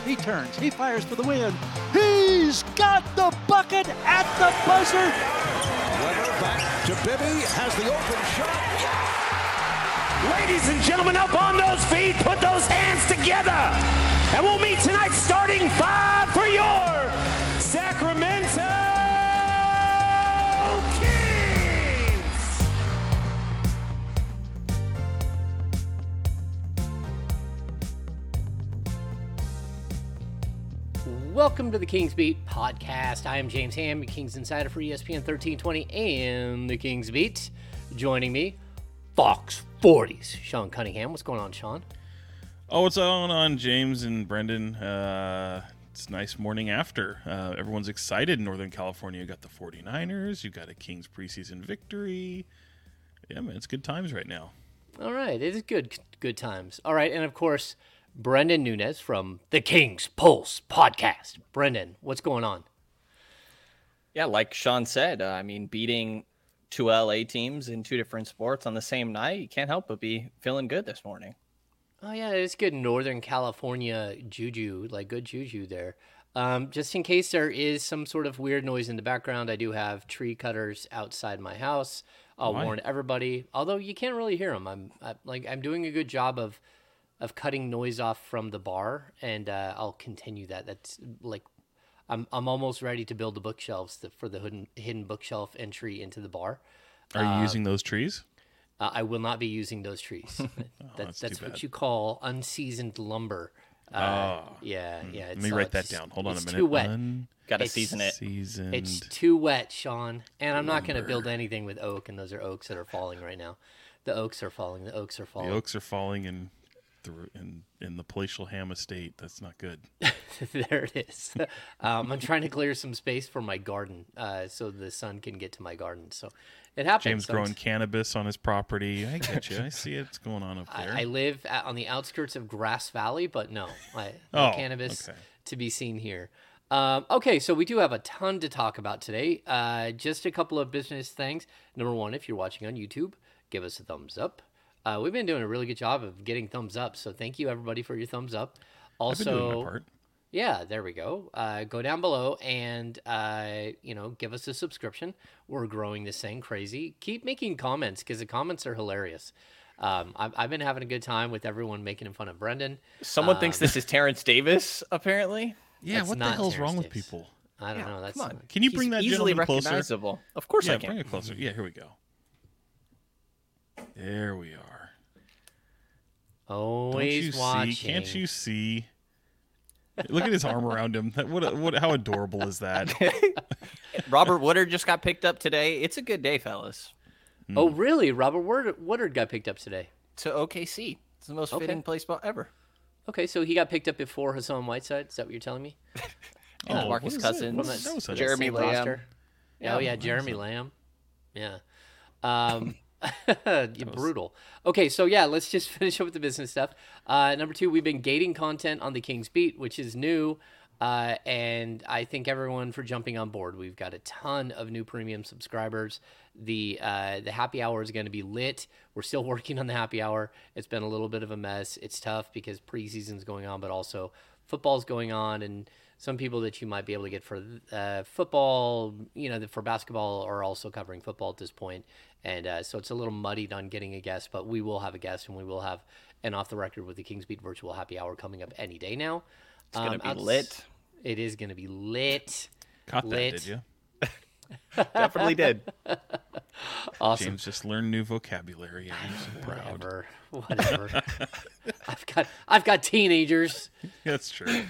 He turns. He fires for the win. He's got the bucket at the buzzer. Weber back to Bibby. Has the open shot. Ladies and gentlemen, up on those feet, put those hands together, and we'll meet tonight's starting five for your Sacramento Kings. Welcome to the Kings Beat podcast. I am James Ham, Kings Insider for ESPN 1320 and the Kings Beat. Joining me, Fox 40's Sean Cunningham. What's going on, Sean? Oh, what's going on, James and Brendan? It's a nice morning after. Everyone's excited in Northern California. You got the 49ers. You got a Kings preseason victory. Yeah, man, it's good times right now. All right, it is good times. All right, and of course, Brendan Nunez from the Kings Pulse podcast. Brendan, what's going on? Yeah, like Sean said, beating two LA teams in two different sports on the same night, you can't help but be feeling good this morning. Oh, yeah, it's good Northern California juju, like good juju there. Just in case there is some sort of weird noise in the background, I do have tree cutters outside my house. I'll warn everybody, although you can't really hear them. I'm doing a good job of cutting noise off from the bar, and I'll continue that. That's like I'm almost ready to build the bookshelves for the hidden bookshelf entry into the bar. Are you using those trees? I will not be using those trees. That's what you call unseasoned lumber. Yeah. Let me write that down. Hold on a minute. It's too wet. Got to season it. It's too wet, Sean. And I'm not going to build anything with oak, and those are oaks that are falling right now. The oaks are falling. The oaks are falling in the palatial ham estate. That's not good. There it is. I'm trying to clear some space for my garden so the sun can get to my garden. So it happens. James growing cannabis on his property. I get you. I see it's going on up there. I live on the outskirts of Grass Valley, but no cannabis to be seen here. Okay, so we do have a ton to talk about today. Just a couple of business things. Number one, if you're watching on YouTube, give us a thumbs up. We've been doing a really good job of getting thumbs up, so thank you everybody for your thumbs up. Also, I've been doing my part. Yeah, there we go. Go down below and give us a subscription. We're growing this thing crazy. Keep making comments because the comments are hilarious. I've been having a good time with everyone making fun of Brendan. Someone thinks this is Terrence Davis, apparently. Yeah, what the hell's wrong with people? I don't know. That's come on. Can you bring that easily gentleman closer? Recognizable. Of course I can. Bring it closer. Yeah, here we go. There we are. Always watching. Can't you see? Look at his arm around him. How adorable is that? Robert Woodard just got picked up today. It's a good day, fellas. Oh, really? Robert Woodard got picked up today? To OKC. It's the most fitting play spot ever. Okay, so he got picked up before Hassan Whiteside. Is that what you're telling me? Marcus Cousins, Jeremy Lamb. Jeremy Lamb. Yeah. Brutal. Okay, so yeah, let's just finish up with the business stuff. Number two, we've been gating content on the Kings Beat, which is new, and I thank everyone for jumping on board. We've got a ton of new premium subscribers. The happy hour is going to be lit. We're still working on the happy hour. It's been a little bit of a mess. It's tough because preseason's going on, but also football's going on, and some people that you might be able to get for football, for basketball are also covering football at this point. And so it's a little muddied on getting a guest, but we will have a guest, and we will have an Off the Record with the Kings Beat virtual happy hour coming up any day now. It's going to be lit. It is going to be lit. Caught that, did you? Definitely did. Awesome. James just learned new vocabulary. I'm so proud. Whatever. I've got teenagers. That's true.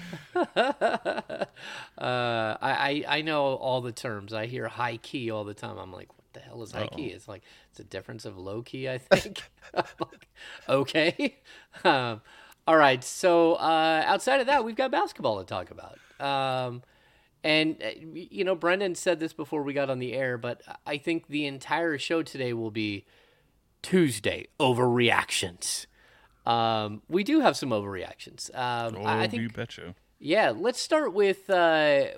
I know all the terms. I hear high key all the time. I'm like, what the hell is high key? It's like it's a difference of low key, I think. I'm like, okay. All right. So outside of that, we've got basketball to talk about. And, Brendan said this before we got on the air, but I think the entire show today will be Tuesday overreactions. We do have some overreactions. I think, you betcha. Yeah, let's start with the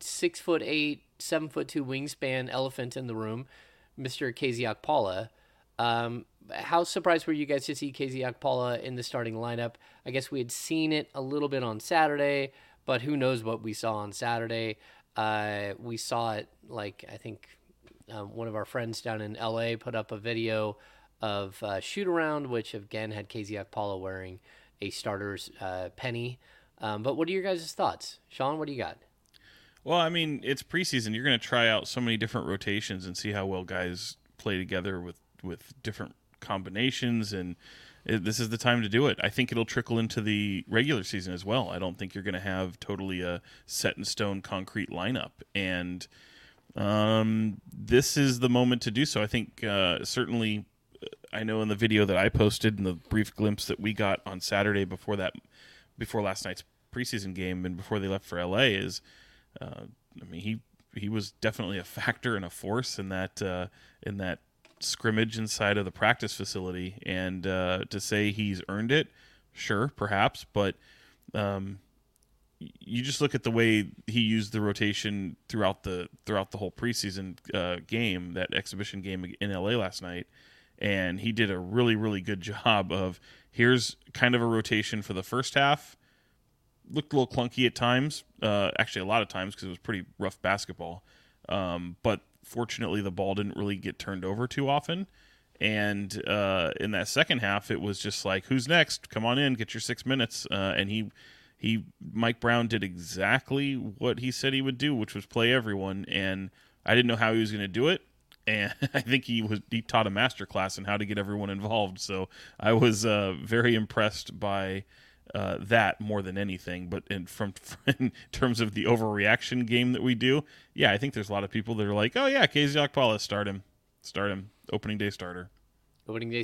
6'8", 7'2" wingspan elephant in the room, Mr. KZ Okpala. How surprised were you guys to see KZ Okpala in the starting lineup? I guess we had seen it a little bit on Saturday, but who knows what we saw on Saturday. We saw it, like, I think one of our friends down in LA put up a video of shoot around, which again had KZ Okpala wearing a starter's penny. But what are your guys' thoughts? Sean, what do you got? Well, I mean, it's preseason. You're going to try out so many different rotations and see how well guys play together with different combinations, and this is the time to do it. I think it'll trickle into the regular season as well. I don't think you're going to have totally a set in stone concrete lineup, and this is the moment to do so. I think certainly, I know in the video that I posted and the brief glimpse that we got on Saturday before last night's preseason game and before they left for LA is, I mean, he was definitely a factor and a force in that scrimmage inside of the practice facility, and to say he's earned it, sure, perhaps, but you just look at the way he used the rotation throughout the whole preseason game, that exhibition game in LA last night, and he did a really, really good job of, here's kind of a rotation for the first half. Looked a little clunky at times, actually a lot of times, because it was pretty rough basketball, but fortunately the ball didn't really get turned over too often, and in that second half it was just like, who's next, come on in, get your 6 minutes, and Mike Brown did exactly what he said he would do, which was play everyone, and I didn't know how he was going to do it, and I think he taught a masterclass in how to get everyone involved, so I was very impressed by that more than anything. But in terms of the overreaction game that we do, yeah, I think there's a lot of people that are like, oh yeah, KZ Okpala, start him, opening day starter. I mean,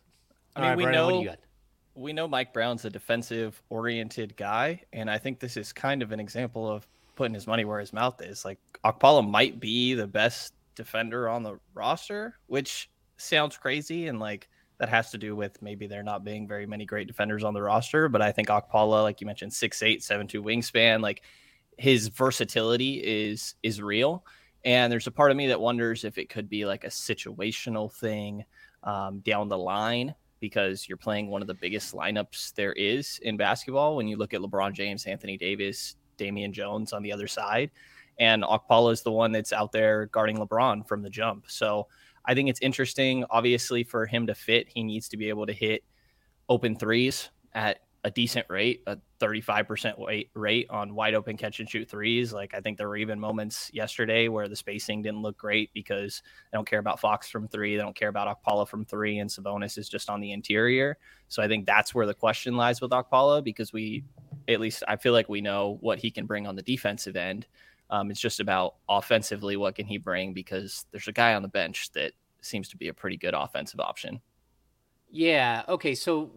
Brian, we know Mike Brown's a defensive oriented guy, and I think this is kind of an example of putting his money where his mouth is. Like, Okpala might be the best defender on the roster, which sounds crazy, and like, that has to do with maybe there not being very many great defenders on the roster. But I think Okpala, like you mentioned, 6'8", 7'2" wingspan, like, his versatility is real. And there's a part of me that wonders if it could be like a situational thing down the line, because you're playing one of the biggest lineups there is in basketball when you look at LeBron James, Anthony Davis, Damian Jones on the other side. And Okpala is the one that's out there guarding LeBron from the jump. So I think it's interesting. Obviously, for him to fit, he needs to be able to hit open threes at a decent rate, a 35% rate on wide open catch and shoot threes. Like, I think there were even moments yesterday where the spacing didn't look great because they don't care about Fox from three. They don't care about Okpala from three, and Sabonis is just on the interior. So I think that's where the question lies with Okpala, because I feel like we know what he can bring on the defensive end. It's just about offensively, what can he bring? Because there's a guy on the bench that seems to be a pretty good offensive option. Yeah. Okay. So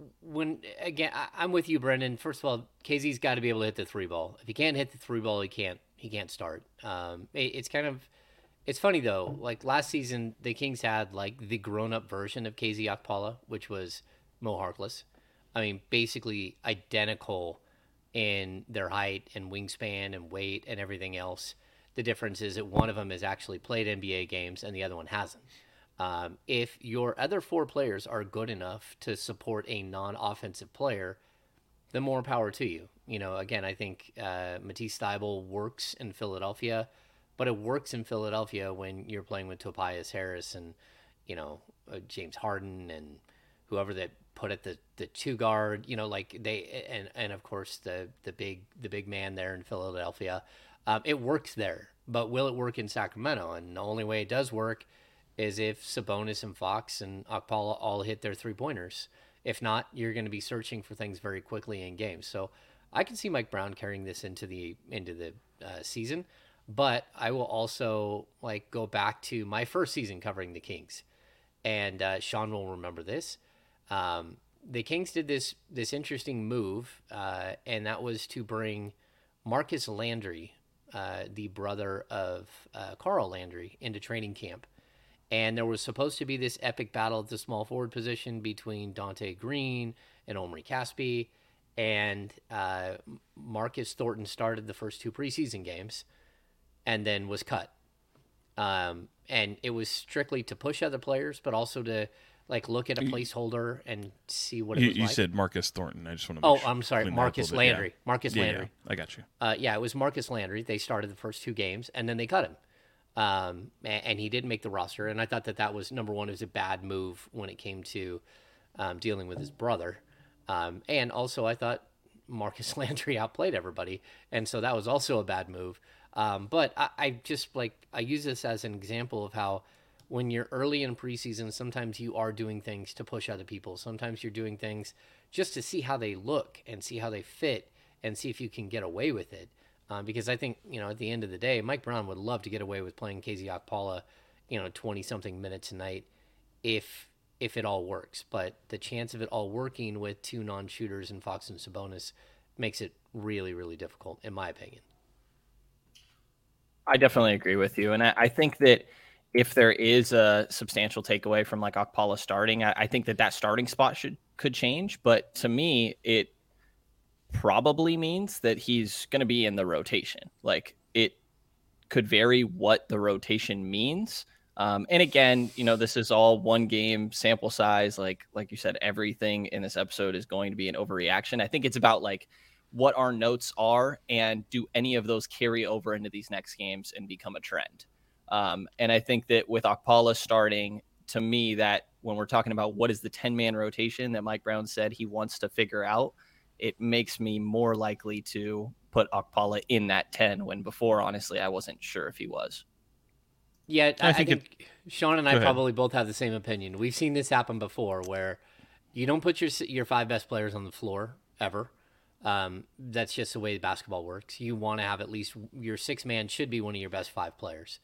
I'm with you, Brendan. First of all, KZ's got to be able to hit the three ball. If he can't hit the three ball, he can't start. It's funny though. Like, last season, the Kings had like the grown up version of KZ Okpala, which was Mo Harkless. I mean, basically identical in their height and wingspan and weight and everything else. The difference is that one of them has actually played NBA games and the other one hasn't. If your other four players are good enough to support a non-offensive player, then more power to you. You know, again, I think Matisse Thybulle works in Philadelphia, but it works in Philadelphia when you're playing with Tobias Harris and, you know, James Harden and whoever that put at the two guard, you know, like they, and of course the big man there in Philadelphia. It works there, but will it work in Sacramento? And the only way it does work is if Sabonis and Fox and Okpala all hit their 3-pointers. If not, you're going to be searching for things very quickly in games. So I can see Mike Brown carrying this into the season, but I will also like go back to my first season covering the Kings, and Sean will remember this. The Kings did this interesting move, and that was to bring Marcus Landry, the brother of Carl Landry, into training camp. And there was supposed to be this epic battle at the small forward position between Dante Green and Omri Caspi. And Marcus Thornton started the first 2 preseason games and then was cut. And it was strictly to push other players, but also to Like look at a placeholder and see what it was You like? said Marcus Thornton. I just want to. Oh, I'm sorry, clean that up a Marcus little bit. Landry. Marcus Yeah, Landry. I got you. Yeah, it was Marcus Landry. They started the first 2 games, and then they cut him. And he didn't make the roster. And I thought that was, number one, it was a bad move when it came to dealing with his brother. And also, I thought Marcus Landry outplayed everybody. And so that was also a bad move. But I just, I use this as an example of how when you're early in preseason, sometimes you are doing things to push other people. Sometimes you're doing things just to see how they look and see how they fit and see if you can get away with it. Because I think, at the end of the day, Mike Brown would love to get away with playing KZ Okpala, 20-something minutes a night if it all works. But the chance of it all working with 2 non-shooters in Fox and Sabonis makes it really, really difficult, in my opinion. I definitely agree with you. And I think that if there is a substantial takeaway from Okpala starting, I think that starting spot could change. But to me, it probably means that he's going to be in the rotation. It could vary what the rotation means. And again, this is all 1 game sample size. Like you said, everything in this episode is going to be an overreaction. I think it's about what our notes are and do any of those carry over into these next games and become a trend. And I think that with Okpala starting, to me, that when we're talking about what is the 10-man rotation that Mike Brown said he wants to figure out, it makes me more likely to put Okpala in that 10 when before, honestly, I wasn't sure if he was. Yeah, I think Sean and I probably both have the same opinion. We've seen this happen before where you don't put your 5 best players on the floor ever. That's just the way basketball works. You want to have at least your 6-man should be one of your best 5 players.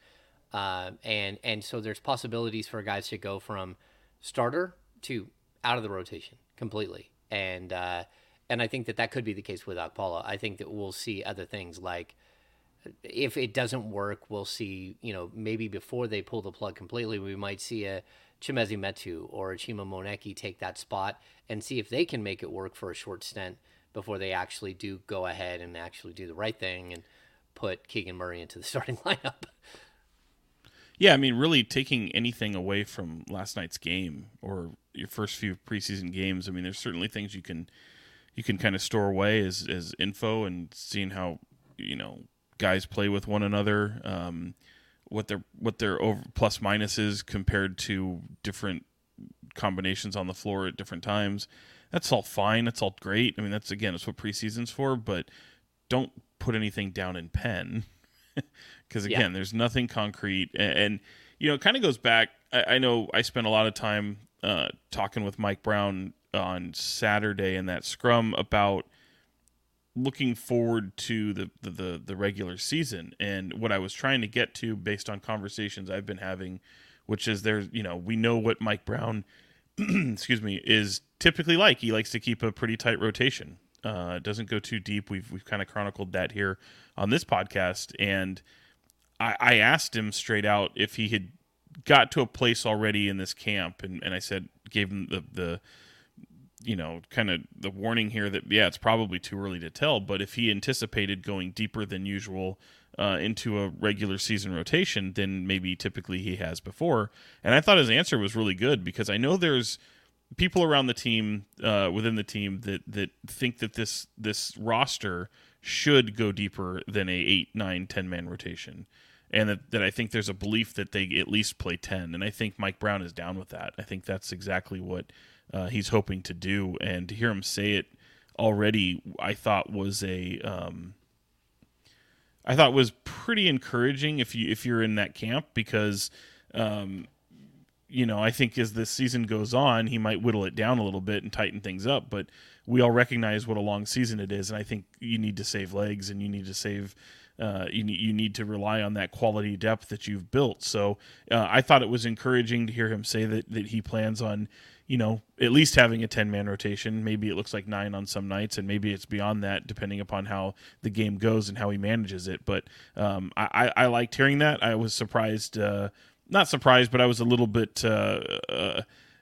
And so there's possibilities for guys to go from starter to out of the rotation completely. And I think that could be the case with Okpala. I think that we'll see other things like if it doesn't work, we'll see, maybe before they pull the plug completely, we might see a Chimezie Metu or a Chima Moneke take that spot and see if they can make it work for a short stint before they actually do go ahead and actually do the right thing and put Keegan Murray into the starting lineup. Yeah, I mean, really taking anything away from last night's game or your first few preseason games, I mean, there's certainly things you can kind of store away as info and seeing how, guys play with one another, what their over plus minus is compared to different combinations on the floor at different times. That's all fine. That's all great. I mean, that's what preseason's for, but don't put anything down in pen. Because, again, there's nothing concrete. And it kind of goes back. I know I spent a lot of time talking with Mike Brown on Saturday in that scrum about looking forward to the regular season. And what I was trying to get to based on conversations I've been having, which is we know what Mike Brown, excuse me, is typically like. He likes to keep a pretty tight rotation. Doesn't go too deep. We've kind of chronicled that here on this podcast, and I asked him straight out if he had got to a place already in this camp, and I gave him the kind of the warning here that it's probably too early to tell, but if he anticipated going deeper than usual into a regular season rotation than maybe typically he has before, and I thought his answer was really good because I know there's people around the team, within the team, that think that this roster should go deeper than a 8, 9, 10-man rotation. And that I think there's a belief that they at least play 10. And I think Mike Brown is down with that. I think that's exactly what he's hoping to do. And to hear him say it already, I thought was pretty encouraging if you're in that camp because I think as this season goes on, he might whittle it down a little bit and tighten things up. But we all recognize what a long season it is, and I think you need to save legs and you need to save. You need to rely on that quality depth that you've built. So I thought it was encouraging to hear him say that he plans on, at least having a 10-man rotation. Maybe it looks like 9 on some nights, and maybe it's beyond that, depending upon how the game goes and how he manages it. But I liked hearing that. I was surprised. Not surprised, but I was a little bit. I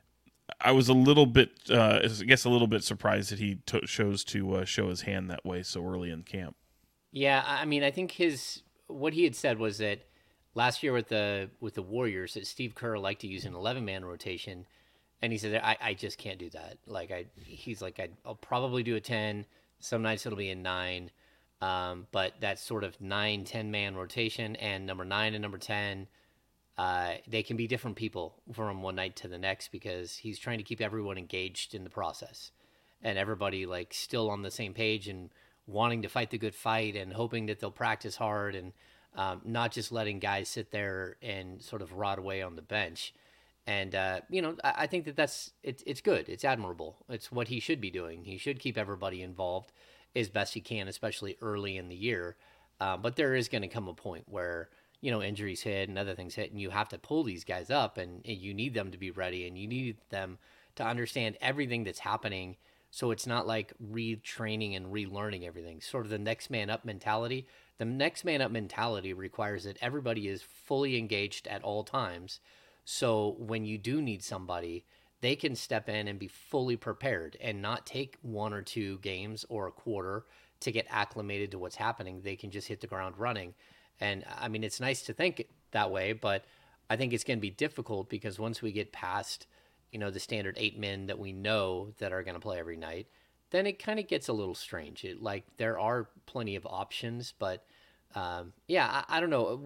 guess a little bit surprised that he chose to show his hand that way so early in camp. Yeah, I mean, I think what he had said was that last year with the Warriors, that Steve Kerr liked to use an 11-man rotation And he said, I just can't do that. He's like, I'll probably do a 10. Some nights it'll be a 9. But that sort of 9-10 man rotation, and number 9 and number 10, they can be different people from one night to the next, because he's trying to keep everyone engaged in the process and everybody like still on the same page and wanting to fight the good fight and hoping that they'll practice hard, and not just letting guys sit there and sort of rot away on the bench. And, I think it's good. It's admirable. It's what he should be doing. He should keep everybody involved as best he can, especially early in the year. But there is going to come a point where, injuries hit and other things hit, and you have to pull these guys up, and you need them to be ready, and you need them to understand everything that's happening. So it's not like retraining and relearning everything. Sort of the next man up mentality. The next man up mentality requires that everybody is fully engaged at all times. So when you do need somebody, they can step in and be fully prepared and not take 1 or 2 games or a quarter to get acclimated to what's happening. They can just hit the ground running. And I mean, it's nice to think that way, but I think it's going to be difficult, because once we get past, the standard 8 men that we know that are going to play every night, then it kind of gets a little strange. There are plenty of options, but I don't know.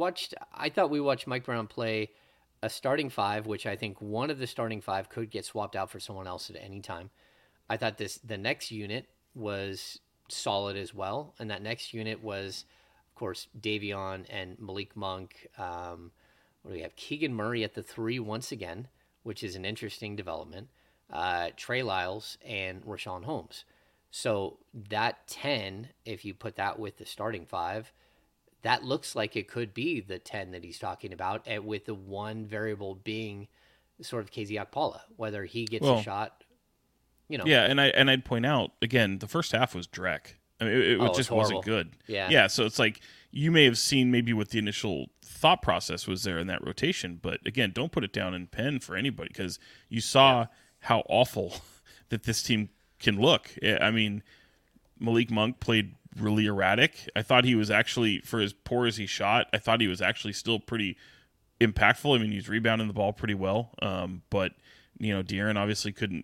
I thought we watched Mike Brown play a starting 5, which I think one of the starting 5 could get swapped out for someone else at any time. I thought the next unit was solid as well, and that next unit was, of course, Davion and Malik Monk. What do we have? Keegan Murray at the 3 once again, which is an interesting development. Trey Lyles and Rashawn Holmes. So that 10, if you put that with the starting 5, that looks like it could be the 10 that he's talking about, with the one variable being sort of KZ Okpala, whether he gets a shot, Yeah, and I'd point out, again, the first half was dreck. I mean, it just wasn't good. Yeah, so it's like, you may have seen maybe what the initial thought process was there in that rotation, but again, don't put it down in pen for anybody, because you saw how awful that this team can look. I mean, Malik Monk played really erratic. I thought he was actually, for as poor as he shot, I thought he was actually still pretty impactful. I mean, he's rebounding the ball pretty well. But De'Aaron obviously couldn't.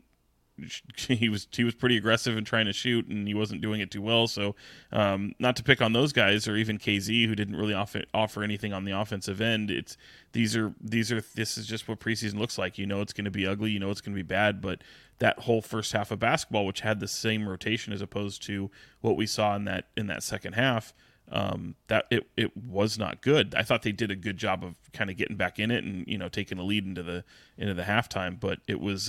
He was pretty aggressive in trying to shoot, and he wasn't doing it too well. So, not to pick on those guys, or even KZ, who didn't really offer anything on the offensive end. This is just what preseason looks like. It's going to be ugly. It's going to be bad. But that whole first half of basketball, which had the same rotation as opposed to what we saw in that second half, that it was not good. I thought they did a good job of kind of getting back in it and taking a lead into the halftime, but it was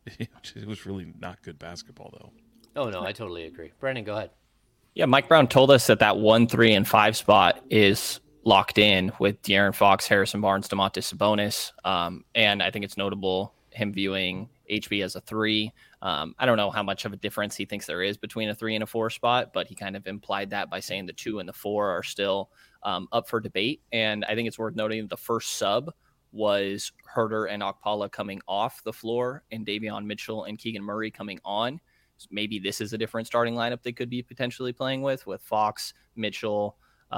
really not good basketball though. Oh no, I totally agree. Brandon, go ahead. Yeah, Mike Brown told us that 1, 3, and 5 spot is locked in with De'Aaron Fox, Harrison Barnes, Domantas Sabonis, and I think it's notable him viewing HB as a 3. I don't know how much of a difference he thinks there is between a 3 and a 4 spot, but he kind of implied that by saying the 2 and the 4 are still up for debate. And I think it's worth noting that the first sub was Herter and Okpala coming off the floor, and Davion Mitchell and Keegan Murray coming on. So maybe this is a different starting lineup they could be potentially playing with Fox, Mitchell,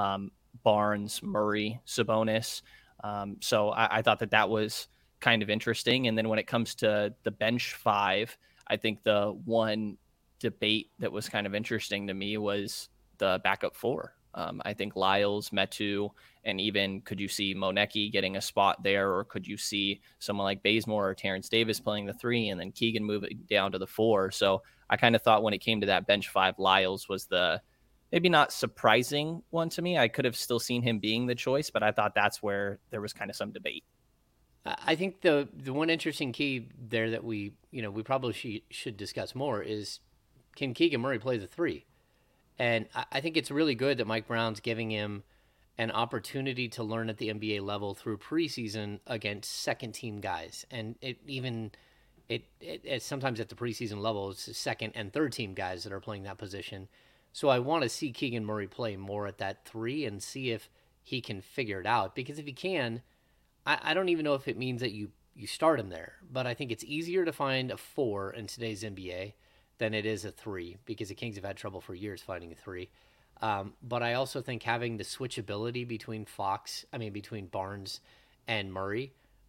Barnes, Murray, Sabonis. So I thought that was kind of interesting. And then when it comes to the bench 5, I think the one debate that was kind of interesting to me was the backup 4. I think Lyles, Metu, and even could you see Monecki getting a spot there, or could you see someone like Bazemore or Terrence Davis playing the 3 and then Keegan moving down to the 4? So I kind of thought when it came to that bench 5, Lyles was the maybe not surprising one to me. I could have still seen him being the choice, but I thought that's where there was kind of some debate. I think the one interesting key there that we probably should discuss more is, can Keegan Murray play the 3? And I think it's really good that Mike Brown's giving him an opportunity to learn at the NBA level through preseason against second-team guys. And it sometimes at the preseason level, it's second- and third-team guys that are playing that position. So I want to see Keegan Murray play more at that 3 and see if he can figure it out. Because if he can, I don't even know if it means that you start him there. But I think it's easier to find a 4 in today's NBA than it is a 3, because the Kings have had trouble for years finding a 3. But I also think having the switchability between Barnes and Murray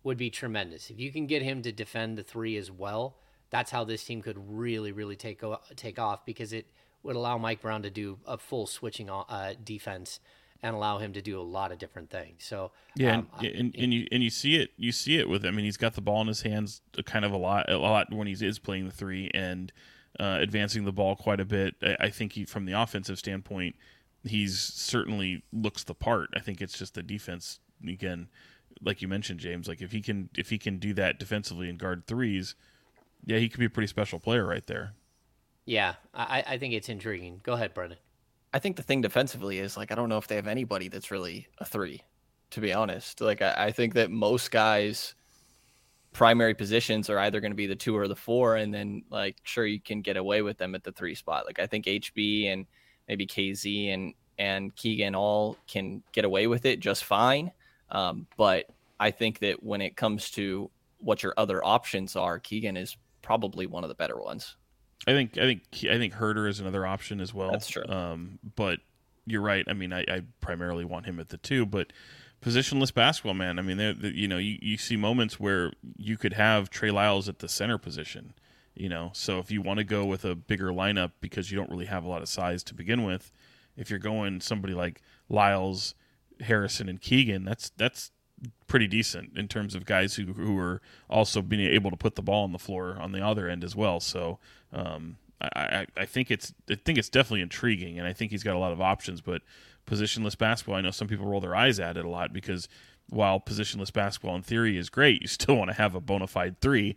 would be tremendous. If you can get him to defend the 3 as well, that's how this team could really, really take off, because it would allow Mike Brown to do a full switching defense and allow him to do a lot of different things. So yeah, and you see it with him. I mean, he's got the ball in his hands kind of a lot when he is playing the 3 and advancing the ball quite a bit. I think from the offensive standpoint, he's certainly looks the part. I think it's just the defense again, like you mentioned, James. Like if he can do that defensively and guard 3s, yeah, he could be a pretty special player right there. Yeah, I think it's intriguing. Go ahead, Brendan. I think the thing defensively is, like, I don't know if they have anybody that's really a 3, to be honest. Like, I think that most guys' primary positions are either going to be the 2 or the 4, and then, like, sure, you can get away with them at the 3 spot. Like, I think HB and maybe KZ and Keegan all can get away with it just fine. But I think that when it comes to what your other options are, Keegan is probably one of the better ones. I think Herder is another option as well. That's true. But you're right. I mean, I primarily want him at the 2, but positionless basketball, man. I mean, you see moments where you could have Trey Lyles at the center position. So if you want to go with a bigger lineup because you don't really have a lot of size to begin with, if you're going somebody like Lyles, Harrison, and Keegan, that's pretty decent in terms of guys who are also being able to put the ball on the floor on the other end as well. So I think it's definitely intriguing, and I think he's got a lot of options. But positionless basketball, I know some people roll their eyes at it a lot because while positionless basketball in theory is great, you still want to have a bona fide 3.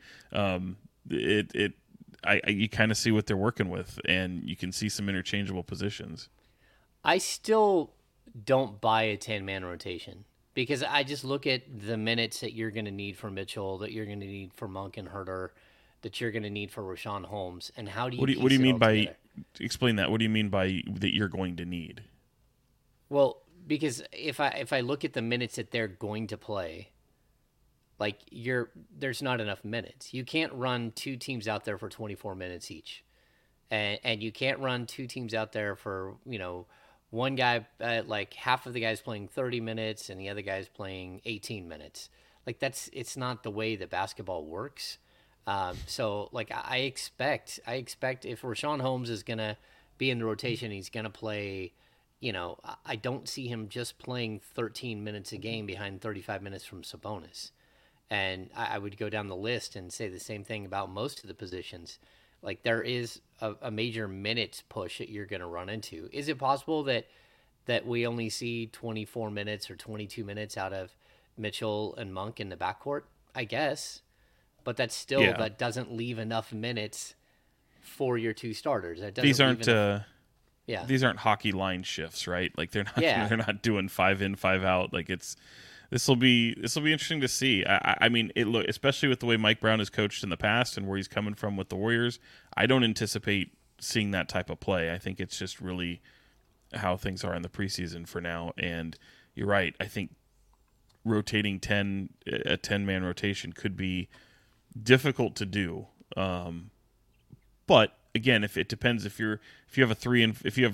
You kind of see what they're working with, and you can see some interchangeable positions. I still don't buy a 10-man rotation because I just look at the minutes that you're going to need for Mitchell, that you're going to need for Monk and Herder, that you're going to need for Rashawn Holmes, and how do you? What do you mean by? Together? Explain that. What do you mean by that you're going to need? Well, because if I look at the minutes that they're going to play, like there's not enough minutes. You can't run 2 teams out there for 24 minutes each, and you can't run 2 teams out there for one guy, like half of the guys playing 30 minutes and the other guy's playing 18 minutes. Like it's not the way that basketball works. So like I expect if Rashawn Holmes is going to be in the rotation, he's going to play, I don't see him just playing 13 minutes a game behind 35 minutes from Sabonis. And I would go down the list and say the same thing about most of the positions. Like there is a major minutes push that you're going to run into. Is it possible that we only see 24 minutes or 22 minutes out of Mitchell and Monk in the backcourt? I guess, but that's still that doesn't leave enough minutes for your 2 starters. These aren't these aren't hockey line shifts, right? Like they're not doing 5 in 5 out. Like This will be interesting to see. I mean, especially with the way Mike Brown has coached in the past and where he's coming from with the Warriors, I don't anticipate seeing that type of play. I think it's just really how things are in the preseason for now. And you're right. I think rotating a 10-man rotation could be difficult to do. But again, if it depends if you have 3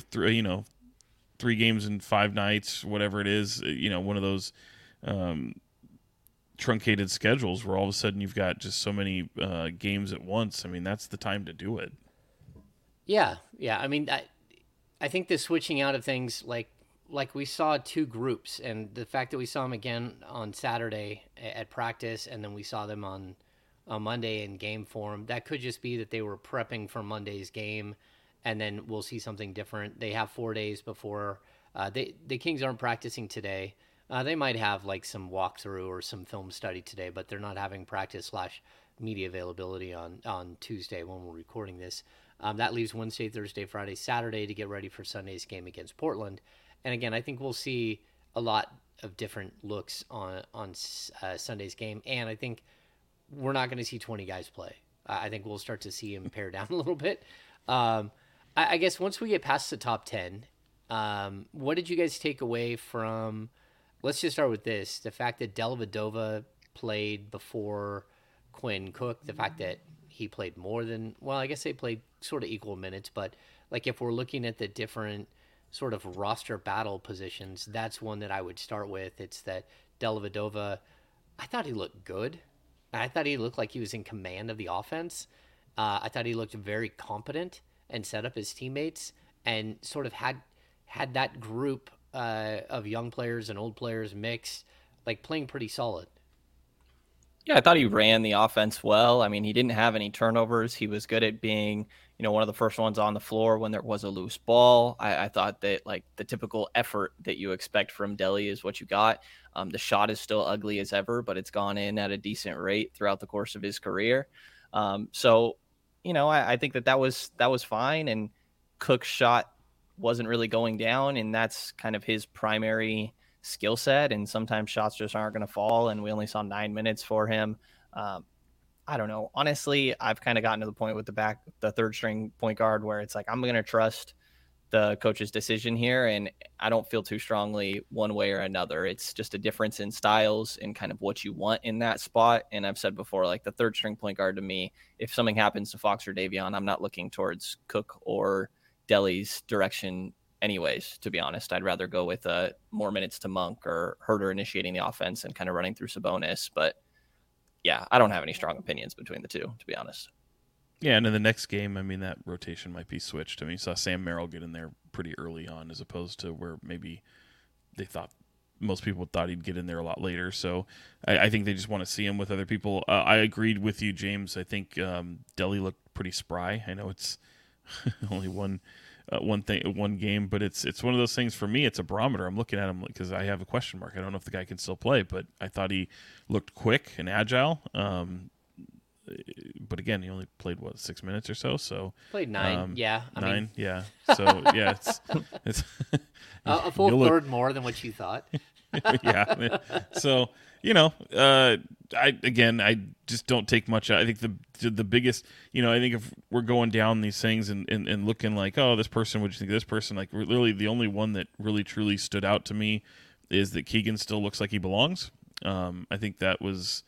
games in 5 nights, whatever it is, one of those truncated schedules where all of a sudden you've got just so many games at once. I mean, that's the time to do it. Yeah. I mean, I think the switching out of things, like we saw 2 groups, and the fact that we saw them again on Saturday at practice, and then we saw them on Monday in game form, that could just be that they were prepping for Monday's game, and then we'll see something different. They have 4 days before. The Kings aren't practicing today. They might have like some walkthrough or some film study today, but they're not having practice/media availability on Tuesday when we're recording this. That leaves Wednesday, Thursday, Friday, Saturday to get ready for Sunday's game against Portland. And again, I think we'll see a lot of different looks on Sunday's game. And I think we're not going to see 20 guys play. I think we'll start to see him pare down a little bit. I guess once we get past the top 10, what did you guys take away from... Let's just start with this. The fact that Dellavedova played before Quinn Cook, the fact that he played more than, well, I guess they played sort of equal minutes, but like if we're looking at the different sort of roster battle positions, that's one that I would start with. It's that Dellavedova I thought he looked good. I thought he looked like he was in command of the offense. I thought he looked very competent and set up his teammates and sort of had that group of young players and old players mixed, like playing pretty solid. Yeah, I thought he ran the offense well. I mean, he didn't have any turnovers. He was good at being, one of the first ones on the floor when there was a loose ball. I thought that like the typical effort that you expect from Delly is what you got. The shot is still ugly as ever, but it's gone in at a decent rate throughout the course of his career. So, I think that was fine. And Cook's shot wasn't really going down, and that's kind of his primary skill set. And sometimes shots just aren't going to fall. And we only saw 9 minutes for him. I don't know. Honestly, I've kind of gotten to the point with the third string point guard where it's like, I'm going to trust the coach's decision here. And I don't feel too strongly one way or another. It's just a difference in styles and kind of what you want in that spot. And I've said before, like the third string point guard to me, if something happens to Fox or Davion, I'm not looking towards Cook or Delly's direction anyways, to be honest. I'd rather go with more minutes to Monk or Herter initiating the offense and kind of running through Sabonis. But yeah, I don't have any strong opinions between the two, to be honest. Yeah, and in the next game, I mean, that rotation might be switched. I mean, you saw Sam Merrill get in there pretty early on as opposed to where maybe most people thought he'd get in there a lot later. So I think they just want to see him with other people. I agreed with you, James. I think Delly looked pretty spry. I know it's only one game, but it's one of those things for me. It's a barometer. I'm looking at him because I have a question mark. I don't know if the guy can still play, but I thought he looked quick and agile. But again, he only played 6 minutes or so. So played 9. Yeah, nine. Yeah. So yeah, it's a full third more than what you thought. Yeah. So I just don't take much. I think the biggest, I think if we're going down these things and looking like, oh, this person, what do you think of this person? Like, really, the only one that really truly stood out to me is that Keegan still looks like he belongs. I think that was,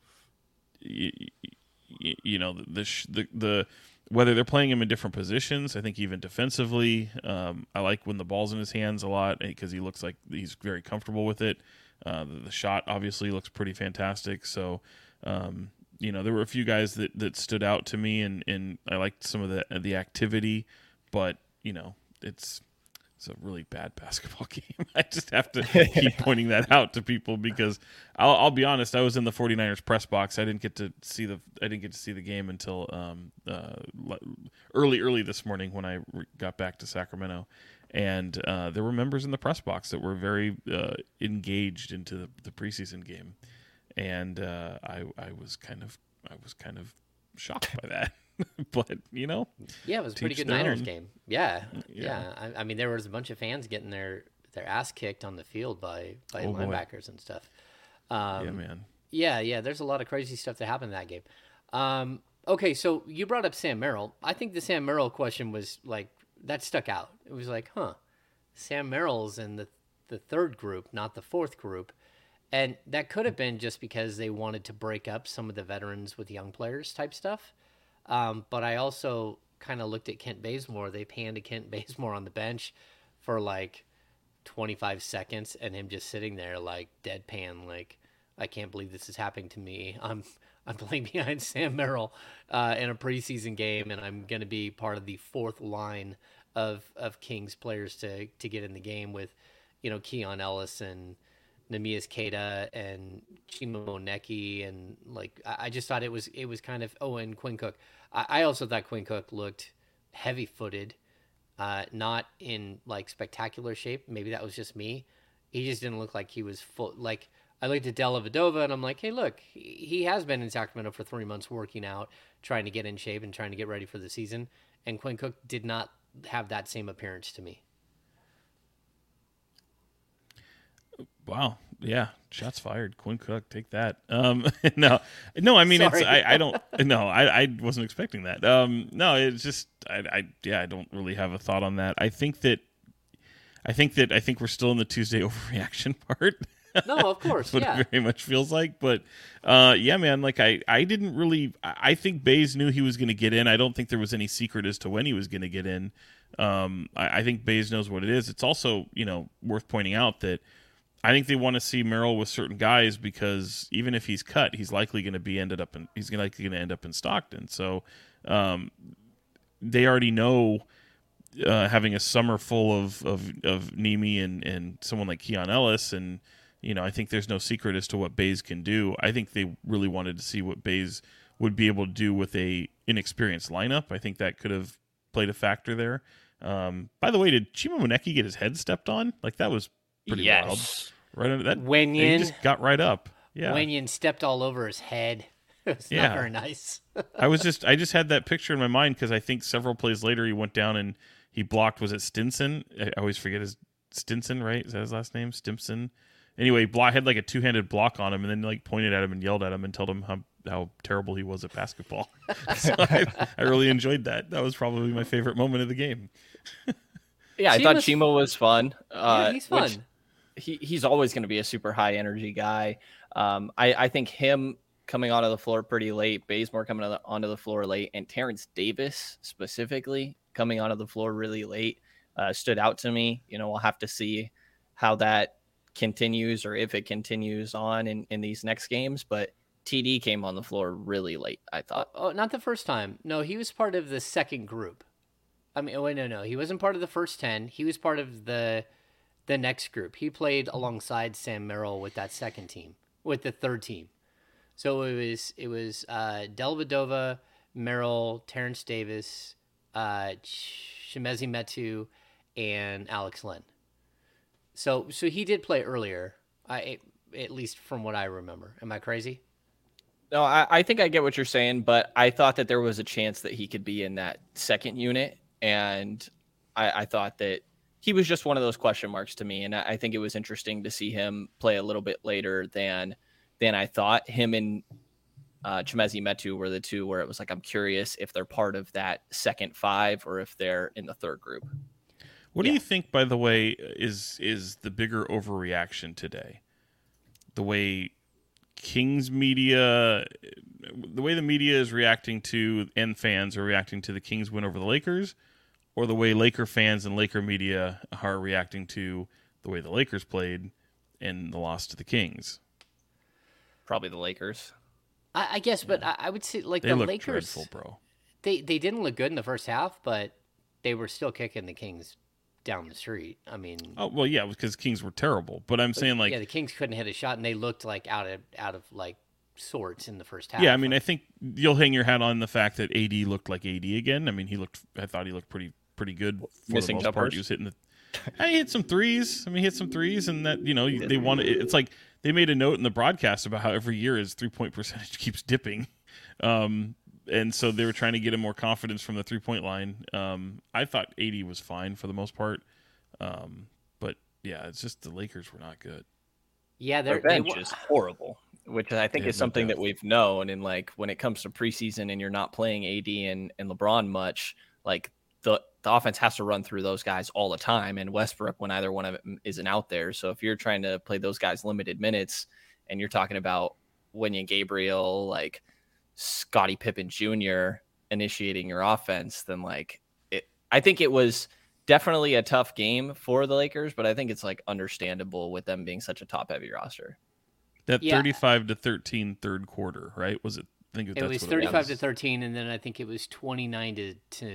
the whether they're playing him in different positions. I think even defensively, I like when the ball's in his hands a lot because he looks like he's very comfortable with it. The shot obviously looks pretty fantastic. So, there were a few guys that stood out to me, and I liked some of the activity, but it's a really bad basketball game. I just have to keep pointing that out to people because I'll be honest. I was in the 49ers press box. I didn't get to see the game until early this morning when I got back to Sacramento. And there were members in the press box that were very engaged into the preseason game, and I was kind of shocked by that. But yeah, it was a pretty good Niners game. Yeah. I mean, there was a bunch of fans getting their ass kicked on the field by linebackers and stuff. Yeah, man. Yeah. There's a lot of crazy stuff that happened in that game. Okay, so you brought up Sam Merrill. I think the Sam Merrill question was like, that stuck out. It was like, Sam Merrill's in the third group, not the fourth group. And that could have been just because they wanted to break up some of the veterans with young players type stuff. But I also kind of looked at Kent Bazemore. They panned Kent Bazemore on the bench for like 25 seconds and him just sitting there like deadpan, like, I can't believe this is happening to me. I'm playing behind Sam Merrill in a preseason game, and I'm going to be part of the fourth line of Kings players to get in the game with, Keon Ellis and Nemias Queta and Chima Moneke, and like I just thought it was kind of and Quinn Cook. I also thought Quinn Cook looked heavy-footed, not in like spectacular shape. Maybe that was just me. He just didn't look like he was full. Like I looked at Della Vadova and I'm like, hey, look, he has been in Sacramento for 3 months working out, trying to get in shape and trying to get ready for the season. And Quinn Cook did not have that same appearance to me. Wow. Yeah. Shots fired. Quinn Cook, take that. No, I mean, Sorry. I wasn't expecting that. No, it's just, I don't really have a thought on that. I think we're still in the Tuesday overreaction part. No, of course. What it very much feels like. But yeah, man, like I didn't really, I think Baze knew he was going to get in. I don't think there was any secret as to when he was going to get in. I think Baze knows what it is. It's also, worth pointing out that I think they want to see Merrill with certain guys because even if he's cut, he's likely going to be end up in Stockton. So they already know having a summer full of Nemi and someone like Keon Ellis, and I think there's no secret as to what Bays can do. I think they really wanted to see what Bays would be able to do with a inexperienced lineup. I think that could have played a factor there. By the way, did Chima Moneke get his head stepped on? Like, that was pretty wild. Right under that. Wenyen. He just got right up. Yeah. Wenyen stepped all over his head. It was not very nice. I just had that picture in my mind because I think several plays later he went down and he blocked. Was it Stinson? I always forget his Stinson, right? Is that his last name? Stimson. Anyway, had like a two-handed block on him and then like pointed at him and yelled at him and told him how terrible he was at basketball. So I really enjoyed that. That was probably my favorite moment of the game. Yeah, I thought Chima was fun. He's fun. He's always going to be a super high energy guy. I think him coming onto the floor pretty late, Bazemore coming onto the floor late, and Terrence Davis specifically coming onto the floor really late stood out to me. We'll have to see how that continues or if it continues on in these next games. But TD came on the floor really late, I thought. Oh, not the first time. No, he was part of the second group. I mean, no. He wasn't part of the first 10. He was part of the next group. He played alongside Sam Merrill with that second team, with the third team. So it was Dellavedova, Merrill, Terrence Davis, Chimezie Metu, and Alex Len. So he did play earlier, at least from what I remember. Am I crazy? No, I think I get what you're saying, but I thought that there was a chance that he could be in that second unit, and I thought that he was just one of those question marks to me, and I think it was interesting to see him play a little bit later than I thought. Him and Chimezie Metu were the two where it was like, I'm curious if they're part of that second five or if they're in the third group. What do you think, by the way, is the bigger overreaction today? The way Kings media, the way the media is reacting to, and fans are reacting to the Kings win over the Lakers, or the way Laker fans and Laker media are reacting to the way the Lakers played and the loss to the Kings? Probably the Lakers. I guess, but I would say like they the look Lakers. Dreadful, bro. They didn't look good in the first half, but they were still kicking the Kings down the street. I mean, oh well, yeah, because Kings were terrible. But I'm saying like, the Kings couldn't hit a shot, and they looked like out of like sorts in the first half. Yeah, I mean, I think you'll hang your hat on the fact that AD looked like AD again. I mean, I thought he looked pretty good for missing the most jumpers. part. He was hitting he hit some threes. I mean, he hit some threes, and that they wanted. It's like they made a note in the broadcast about how every year his 3-point percentage keeps dipping, and so they were trying to get him more confidence from the 3-point line. I thought AD was fine for the most part, but yeah, it's just the Lakers were not good. Yeah, their bench is horrible, which I think is something that we've known. And like when it comes to preseason and you're not playing AD and LeBron much, like the offense has to run through those guys all the time, and Westbrook when either one of them isn't out there. So if you're trying to play those guys limited minutes and you're talking about Wenyen Gabriel, like Scottie Pippen Jr. initiating your offense, then like I think it was definitely a tough game for the Lakers, but I think it's like understandable with them being such a top heavy roster. That 35-13 third quarter, right? Was it? I think it was 35-13, and then I think it was 29 to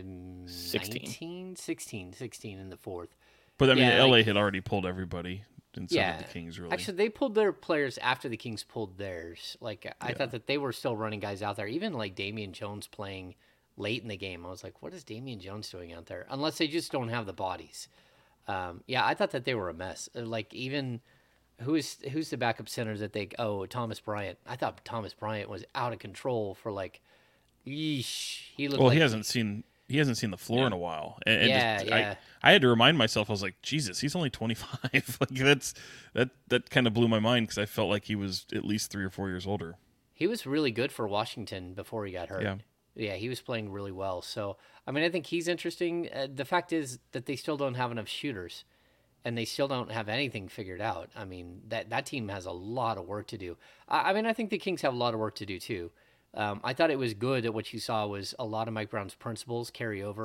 16 in the fourth. But I mean, LA had already pulled everybody, and so did the Kings. Really, actually, they pulled their players after the Kings pulled theirs. Like I thought that they were still running guys out there, even like Damian Jones playing late in the game. I was like, what is Damian Jones doing out there? Unless they just don't have the bodies. I thought that they were a mess. Like even. Who's the backup center that Thomas Bryant. I thought Thomas Bryant was out of control for like, yeesh. He looked. Well, like he hasn't seen the floor in a while. And yeah. I had to remind myself. I was like, Jesus, he's only 25. Like that kind of blew my mind because I felt like he was at least 3 or 4 years older. He was really good for Washington before he got hurt. Yeah, he was playing really well. So I mean, I think he's interesting. The fact is that they still don't have enough shooters. And they still don't have anything figured out. I mean, that team has a lot of work to do. I mean, I think the Kings have a lot of work to do, too. I thought it was good that what you saw was a lot of Mike Brown's principles carry over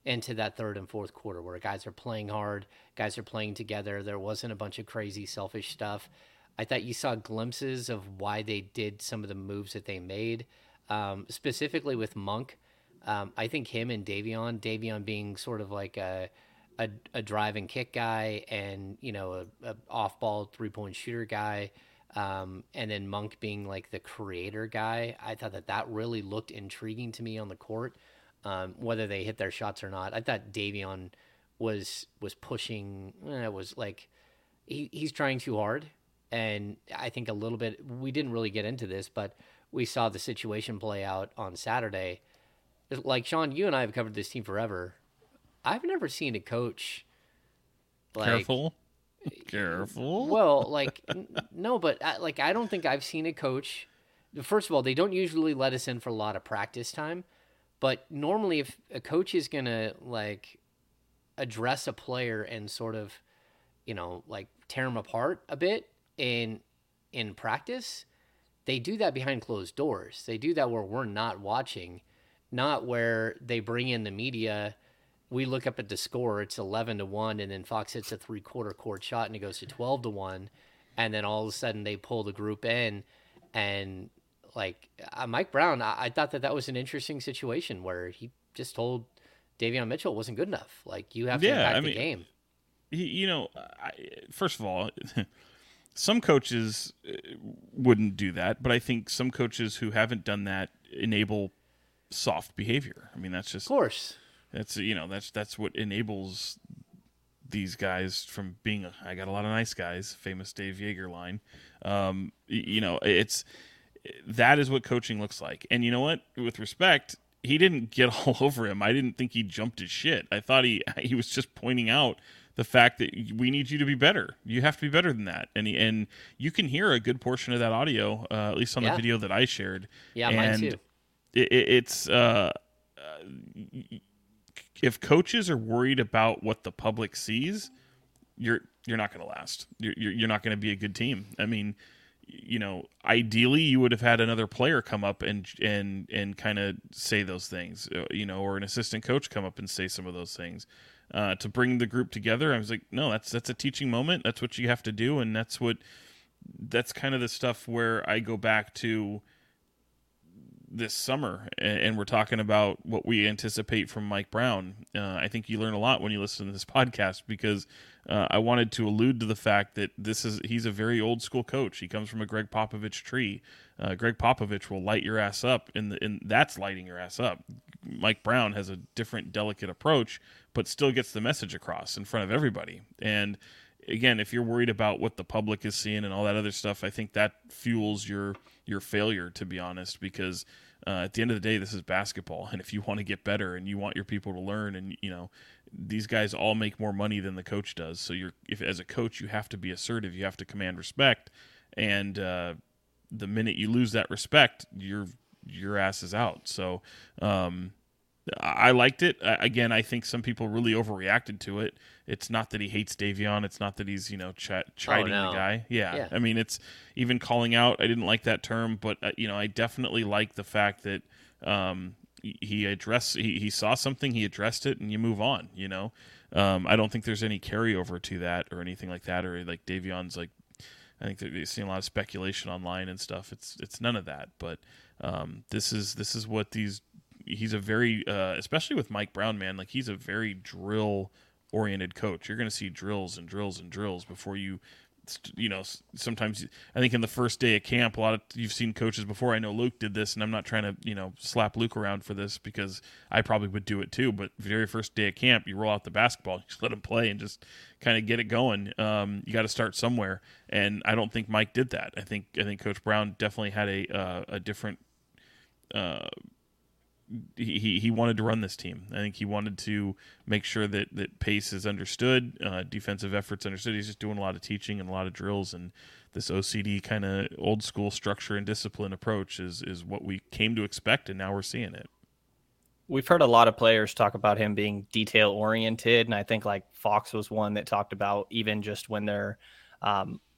into that third and fourth quarter where guys are playing hard, guys are playing together. There wasn't a bunch of crazy selfish stuff. I thought you saw glimpses of why they did some of the moves that they made, specifically with Monk. I think him and Davion being sort of like a drive and kick guy, and a off ball 3-point shooter guy, and then Monk being like the creator guy. I thought that really looked intriguing to me on the court, whether they hit their shots or not. I thought Davion was pushing. It was like he's trying too hard, and I think a little bit. We didn't really get into this, but we saw the situation play out on Saturday. Like, Sean, you and I have covered this team forever. I've never seen a coach like Careful. Well, like no, but I don't think I've seen a coach. First of all, they don't usually let us in for a lot of practice time, but normally if a coach is gonna like address a player and sort of, like tear him apart a bit in practice, they do that behind closed doors. They do that where we're not watching, not where they bring in the media. We look up at the score, it's 11-1, and then Fox hits a 3/4 court shot and it goes to 12-1, and then all of a sudden they pull the group in, and like Mike Brown, I thought that was an interesting situation where he just told Davion Mitchell it wasn't good enough. Like, you have to impact the game. First of all, some coaches wouldn't do that, but I think some coaches who haven't done that enable soft behavior. I mean, that's just, of course. That's that's what enables these guys from being I got a lot of nice guys, famous Dave Yeager line. That is what coaching looks like. And you know what? With respect, he didn't get all over him. I didn't think he jumped his shit. I thought he was just pointing out the fact that we need you to be better. You have to be better than that. And you can hear a good portion of that audio, at least on the video that I shared. Yeah, mine too. It's if coaches are worried about what the public sees, you're not going to last. You're not going to be a good team. I mean, ideally you would have had another player come up and kind of say those things, or an assistant coach come up and say some of those things, to bring the group together. I was like, no, that's a teaching moment. That's what you have to do. And that's kind of the stuff where I go back to this summer, and we're talking about what we anticipate from Mike Brown. I think you learn a lot when you listen to this podcast, because I wanted to allude to the fact that he's a very old school coach. He comes from a Greg Popovich tree. Greg Popovich will light your ass up, and that's lighting your ass up. Mike Brown has a different, delicate approach, but still gets the message across in front of everybody. And again, if you're worried about what the public is seeing and all that other stuff, I think that fuels your failure, to be honest, because at the end of the day, this is basketball. And if you want to get better and you want your people to learn, and these guys all make more money than the coach does. So if as a coach, you have to be assertive, you have to command respect. And the minute you lose that respect, your ass is out. So I liked it. Again, I think some people really overreacted to it. It's not that he hates Davion. It's not that he's, chiding the guy. Yeah. I mean, it's even calling out. I didn't like that term, but I definitely like the fact that he saw something, he addressed it, and you move on. I don't think there's any carryover to that or anything like that, or like Davion's like. I think that you've seen a lot of speculation online and stuff. It's none of that, but this is what these. He's a very, especially with Mike Brown, man, like he's a very drill-oriented coach. You're going to see drills and drills and drills before you, sometimes I think in the first day of camp, you've seen coaches before. I know Luke did this, and I'm not trying to, slap Luke around for this, because I probably would do it too. But very first day of camp, you roll out the basketball, you just let him play and just kind of get it going. You got to start somewhere, and I don't think Mike did that. I think Coach Brown definitely had a different. He wanted to run this team. I think he wanted to make sure that pace is understood, defensive efforts understood. He's just doing a lot of teaching and a lot of drills, and this OCD kind of old school structure and discipline approach is what we came to expect, and now we're seeing it. We've heard a lot of players talk about him being detail oriented, and I think like Fox was one that talked about even just when they're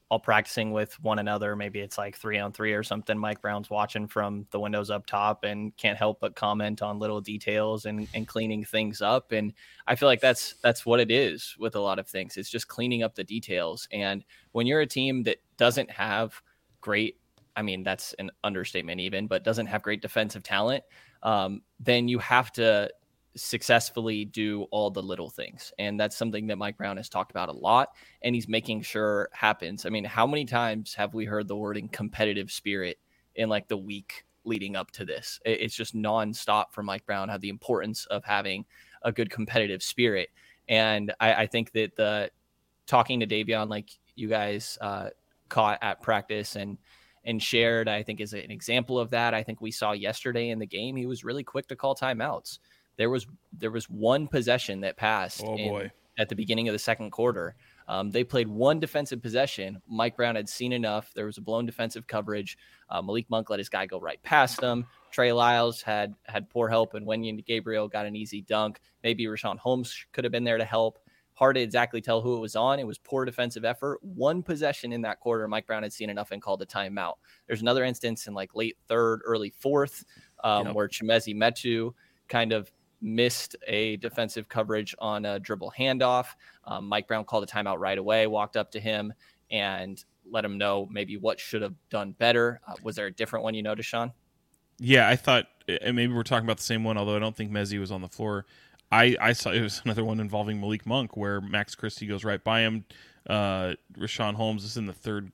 all practicing with one another. Maybe it's like 3-on-3 or something. Mike Brown's watching from the windows up top and can't help but comment on little details and cleaning things up. And I feel like that's what it is with a lot of things. It's just cleaning up the details. And when you're a team that doesn't have great, I mean, that's an understatement even, but doesn't have great defensive talent, then you have to successfully do all the little things. And that's something that Mike Brown has talked about a lot, and he's making sure happens. I mean, how many times have we heard the wording competitive spirit in like the week leading up to this? It's just nonstop from Mike Brown, how the importance of having a good competitive spirit. And I think that the talking to Davion, like you guys caught at practice and shared, I think is an example of that. I think we saw yesterday in the game, he was really quick to call timeouts. There was one possession that passed at the beginning of the second quarter. They played one defensive possession. Mike Brown had seen enough. There was a blown defensive coverage. Malik Monk let his guy go right past him. Trey Lyles had poor help, and Wenyen Gabriel got an easy dunk. Maybe Rashawn Holmes could have been there to help. Hard to exactly tell who it was on. It was poor defensive effort. One possession in that quarter, Mike Brown had seen enough and called a timeout. There's another instance in like late third, early fourth, where Chimezie Metu kind of missed a defensive coverage on a dribble handoff. Mike Brown called a timeout right away, walked up to him and let him know maybe what should have done better. Was there a different one you noticed, Sean? Yeah, I thought, and maybe we're talking about the same one, although I don't think Mezzi was on the floor. I saw it was another one involving Malik Monk where Max Christie goes right by him. Rashawn Holmes is in the third.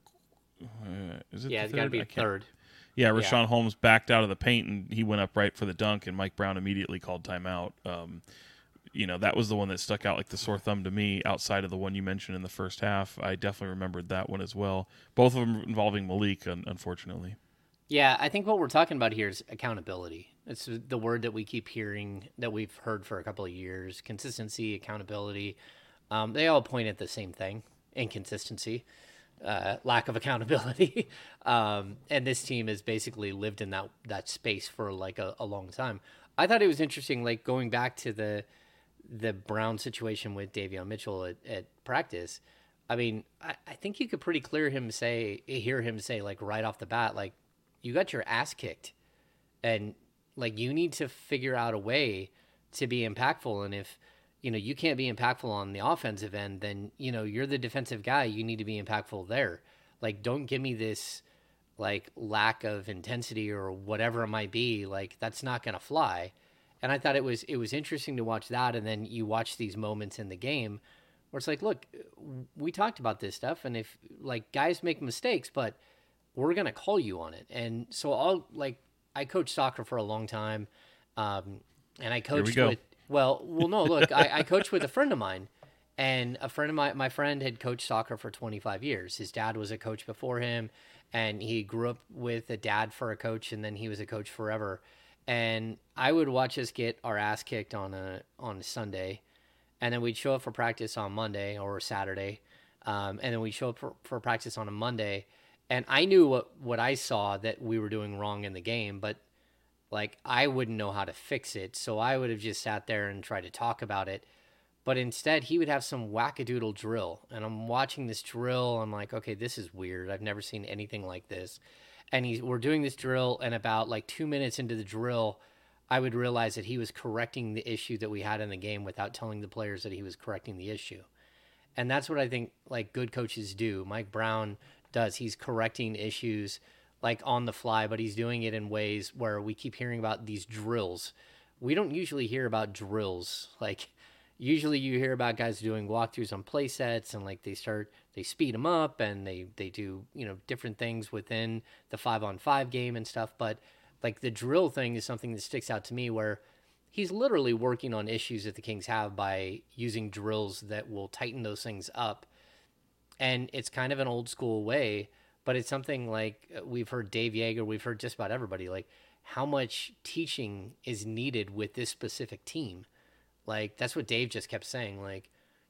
Is it? Yeah, it's got to be third. Yeah, Rashawn Holmes backed out of the paint and he went up right for the dunk, and Mike Brown immediately called timeout. That was the one that stuck out like the sore thumb to me outside of the one you mentioned in the first half. I definitely remembered that one as well. Both of them involving Malik, unfortunately. Yeah, I think what we're talking about here is accountability. It's the word that we keep hearing, that we've heard for a couple of years. Consistency, accountability. They all point at the same thing: inconsistency. Lack of accountability. And this team has basically lived in that space for like a long time. I thought it was interesting, like going back to the Brown situation with Davion Mitchell at practice. I mean, I think you could pretty hear him say like right off the bat, like, you got your ass kicked and like you need to figure out a way to be impactful. And if you can't be impactful on the offensive end, then, you're the defensive guy. You need to be impactful there. Like, don't give me this, like, lack of intensity or whatever it might be. Like, that's not going to fly. And I thought it was interesting to watch that. And then you watch these moments in the game where it's like, look, we talked about this stuff. And if, like, guys make mistakes, but we're going to call you on it. And so I coached soccer for a long time. And I coached with, no, look, I coached with a friend of mine, and a friend of my friend had coached soccer for 25 years. His dad was a coach before him, and he grew up with a dad for a coach, and then he was a coach forever. And I would watch us get our ass kicked on a Sunday, and then we'd show up for practice on Monday or Saturday, and then we'd show up for practice on a Monday, and I knew what I saw that we were doing wrong in the game, but like, I wouldn't know how to fix it, so I would have just sat there and tried to talk about it. But instead, he would have some wackadoodle drill, and I'm watching this drill. I'm like, okay, this is weird. I've never seen anything like this. And we're doing this drill, and about like 2 minutes into the drill, I would realize that he was correcting the issue that we had in the game without telling the players that he was correcting the issue. And that's what I think like good coaches do. Mike Brown does. He's correcting issues like on the fly, but he's doing it in ways where we keep hearing about these drills. We don't usually hear about drills. Like, usually you hear about guys doing walkthroughs on play sets, and like they speed them up, and they do, different things within the 5-on-5 game and stuff. But like the drill thing is something that sticks out to me, where he's literally working on issues that the Kings have by using drills that will tighten those things up. And it's kind of an old school way, but it's something like we've heard Dave Yeager, we've heard just about everybody, like how much teaching is needed with this specific team. Like, that's what Dave just kept saying. Like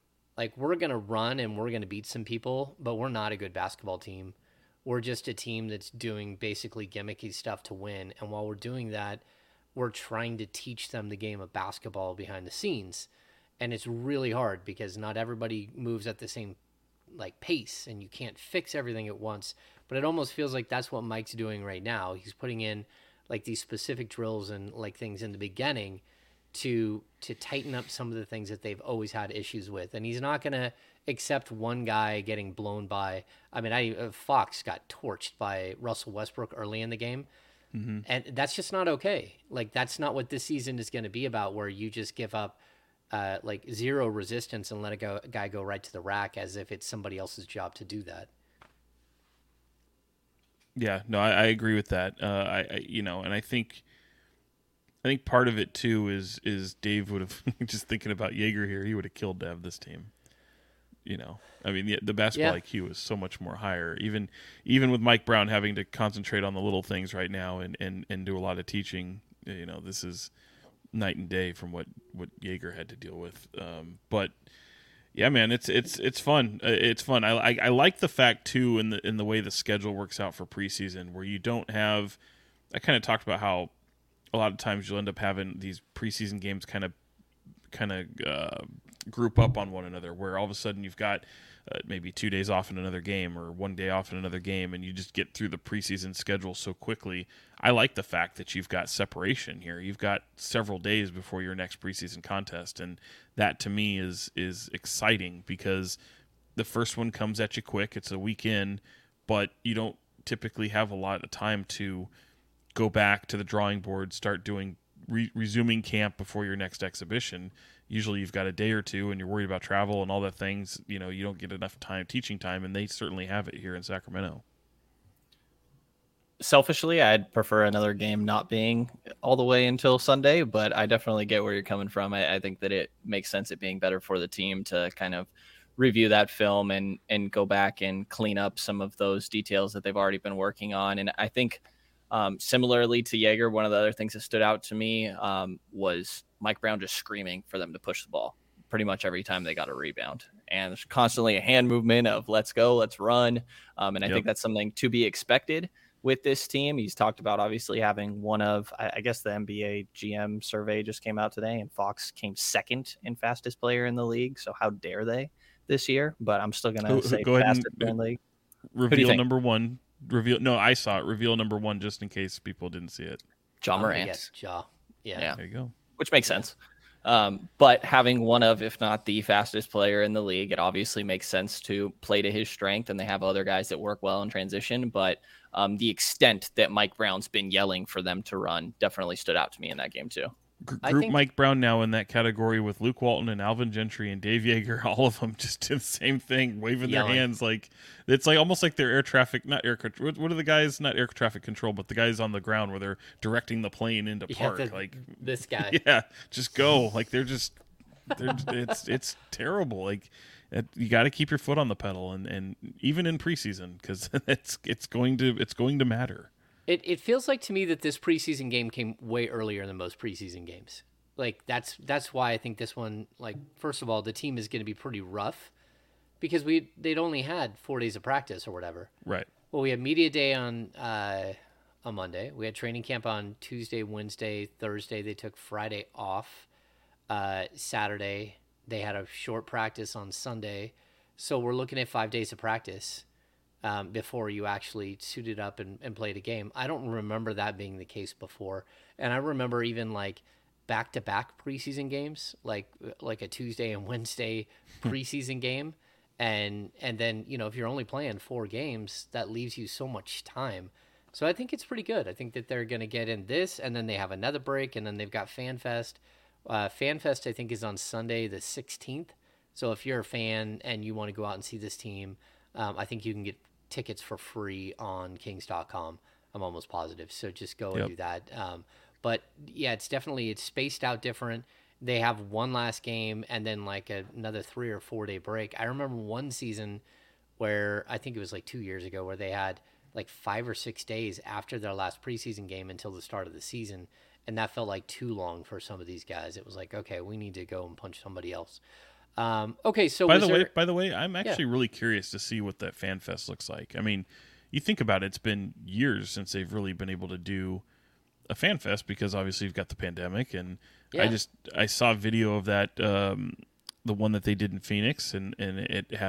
we're going to run and we're going to beat some people, but we're not a good basketball team. We're just a team that's doing basically gimmicky stuff to win. And while we're doing that, we're trying to teach them the game of basketball behind the scenes. And it's really hard because not everybody moves at the same like pace, and you can't fix everything at once. But it almost feels like that's what Mike's doing right now. He's putting in like these specific drills and like things in the beginning to tighten up some of the things that they've always had issues with. And he's not going to accept one guy getting blown by. I mean, Fox got torched by Russell Westbrook early in the game. Mm-hmm. And that's just not okay. Like, that's not what this season is going to be about, where you just give up like zero resistance and let a guy go right to the rack as if it's somebody else's job to do that. Yeah, no, I agree with that. And I think part of it too is Dave would have just thinking about Jaeger here. He would have killed to have this team. I mean, the basketball IQ is so much more higher. Even with Mike Brown having to concentrate on the little things right now and do a lot of teaching, this is night and day from what Jaeger had to deal with. But yeah, man, it's fun. It's fun. I like the fact too in the way the schedule works out for preseason, where you don't have. I kind of talked about how a lot of times you'll end up having these preseason games kind of group up on one another, where all of a sudden you've got maybe 2 days off in another game or 1 day off in another game, and you just get through the preseason schedule so quickly. I like the fact that you've got separation here. You've got several days before your next preseason contest, and that to me is exciting, because the first one comes at you quick. It's a weekend, but you don't typically have a lot of time to go back to the drawing board, start doing resuming camp before your next exhibition. Usually you've got a day or two and you're worried about travel and all that things. You don't get enough teaching time, and they certainly have it here in Sacramento. Selfishly, I'd prefer another game not being all the way until Sunday, but I definitely get where you're coming from. I think that it makes sense, it being better for the team to kind of review that film and go back and clean up some of those details that they've already been working on. And I think similarly to Jaeger, one of the other things that stood out to me was Mike Brown just screaming for them to push the ball pretty much every time they got a rebound. And there's constantly a hand movement of let's go, let's run. And I think that's something to be expected with this team. He's talked about obviously having one of, I guess the NBA GM survey just came out today, and Fox came second in fastest player in the league. So how dare they this year? But I'm still going to say go fastest ahead player in the league. Reveal number one. I saw it. Reveal number one, just in case people didn't see it. Ja Morant. Yes, Ja. Yeah. There you go. Which makes sense. But having one of, if not the fastest player in the league, it obviously makes sense to play to his strength, and they have other guys that work well in transition. But the extent that Mike Brown's been yelling for them to run definitely stood out to me in that game too. Group Mike Brown now in that category with Luke Walton and Alvin Gentry and Dave Jaeger. All of them just did the same thing, waving their hands like it's like almost like they're air traffic, not air. What are the guys? Not air traffic control, but the guys on the ground where they're directing the plane into park. Like this guy. Yeah, just go. Like it's terrible. Like you got to keep your foot on the pedal, and even in preseason, because it's going to matter. It feels like to me that this preseason game came way earlier than most preseason games. Like that's why I think this one, like, first of all, the team is going to be pretty rough because they'd only had 4 days of practice or whatever. Right. Well, we had media day on Monday. We had training camp on Tuesday, Wednesday, Thursday. They took Friday off. Saturday they had a short practice on Sunday. So we're looking at 5 days of practice before you actually suited up and played a game. I don't remember that being the case before. And I remember even like back-to-back preseason games, like a Tuesday and Wednesday preseason game. And then, if you're only playing 4 games, that leaves you so much time. So I think it's pretty good. I think that they're going to get in this, and then they have another break, and then they've got FanFest. FanFest, I think, is on Sunday the 16th. So if you're a fan and you want to go out and see this team, I think you can get tickets for free on Kings.com. I'm almost positive. So just go and do that. But yeah, it's spaced out different. They have one last game and then like another 3 or 4 day break. I remember one season where I think it was like 2 years ago where they had like 5 or 6 days after their last preseason game until the start of the season. And that felt like too long for some of these guys. It was like, okay, we need to go and punch somebody else. Okay, so by the way, I'm actually really curious to see what that FanFest looks like. I mean, you think about it, it's been years since they've really been able to do a FanFest because obviously you've got the pandemic, and I saw a video of that, the one that they did in Phoenix, and it had a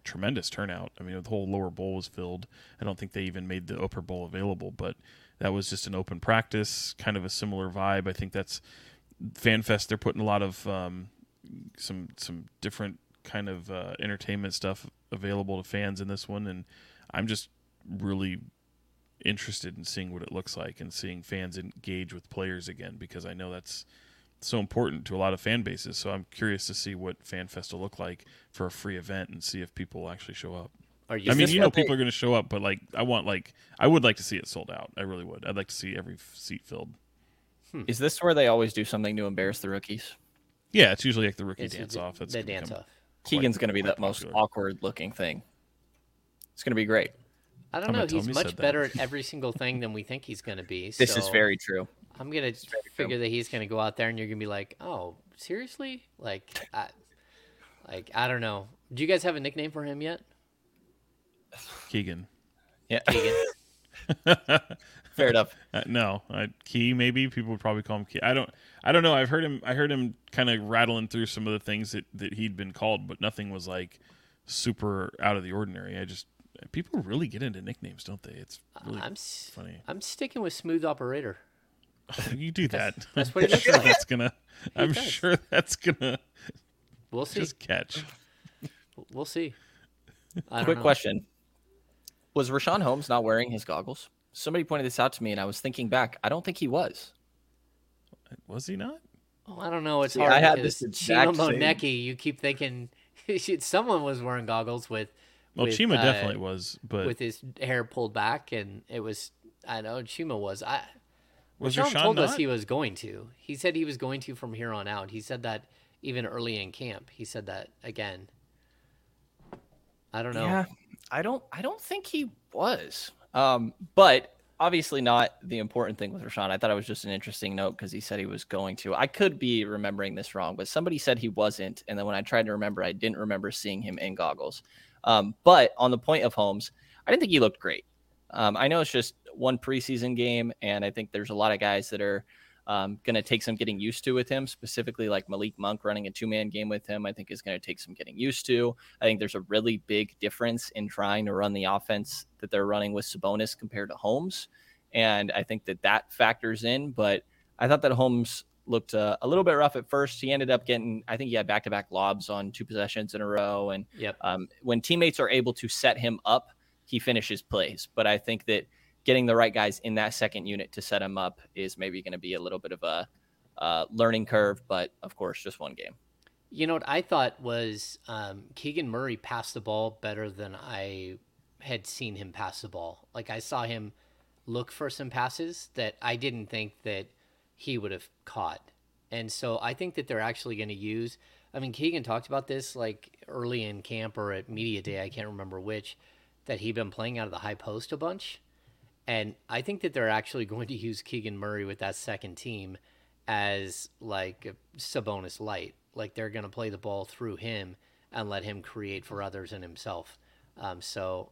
tremendous turnout. I mean, the whole lower bowl was filled. I don't think they even made the upper bowl available, but that was just an open practice, kind of a similar vibe. I think that's FanFest. They're putting a lot of some different kind of entertainment stuff available to fans in this one, and I'm just really interested in seeing what it looks like and seeing fans engage with players again, because I know that's so important to a lot of fan bases. So I'm curious to see what FanFest will look like for a free event and see if people will actually show up. I mean, people are going to show up, but I would like to see it sold out. I really would. I'd like to see every seat filled. Is this where they always do something to embarrass the rookies? Yeah, it's usually like the rookie dance-off. The dance-off. Keegan's going to be the most awkward-looking thing. It's going to be great. I don't know. He's much better at every single thing than we think he's going to be. This is very true. I'm going to figure that he's going to go out there and you're going to be like, oh, seriously? I don't know. Do you guys have a nickname for him yet? Keegan. Yeah. Keegan. Fair enough. No, Key maybe people would probably call him Key. I don't know. I heard him kind of rattling through some of the things that he'd been called, but nothing was like super out of the ordinary. People really get into nicknames, don't they? It's really funny. I'm sticking with Smooth Operator. You do that. That's what it looks like. I'm sure that's gonna. We'll see. Just catch. We'll see. Quick question: was Rashawn Holmes not wearing his goggles? Somebody pointed this out to me, and I was thinking back. I don't think he was. Was he not? Oh, I don't know. It's hard. I had because this exact Chima same. Monecki, you keep thinking someone was wearing goggles with. Well, with, Chima definitely was, but with his hair pulled back, and it was. I know Chima was. Was Rashawn Rashawn told not? us he was going to. He said he was going to from here on out. He said that even early in camp. He said that again. I don't know. Yeah, I don't think he was. But obviously not the important thing with Rashawn. I thought it was just an interesting note because he said he was going to. I could be remembering this wrong, but somebody said he wasn't, and then when I tried to remember, I didn't remember seeing him in goggles. But on the point of Holmes, I didn't think he looked great. I know it's just one preseason game, and I think there's a lot of guys that are going to take some getting used to with him, specifically like Malik Monk running a two-man game with him, I think is going to take some getting used to. I think there's a really big difference in trying to run the offense that they're running with Sabonis compared to Holmes, and I think that factors in. But I thought that Holmes looked a little bit rough at first. He ended up getting, I think he had back-to-back lobs on 2 possessions in a row, and when teammates are able to set him up, he finishes plays. But I think that getting the right guys in that second unit to set him up is maybe going to be a little bit of a learning curve, but of course, just one game. You know what I thought was Keegan Murray passed the ball better than I had seen him pass the ball. Like I saw him look for some passes that I didn't think that he would have caught. And so I think that they're actually going to use, I mean, Keegan talked about this like early in camp or at media day, I can't remember which, that he'd been playing out of the high post a bunch. And I think that they're actually going to use Keegan Murray with that second team as like a Sabonis light. Like they're going to play the ball through him and let him create for others and himself. So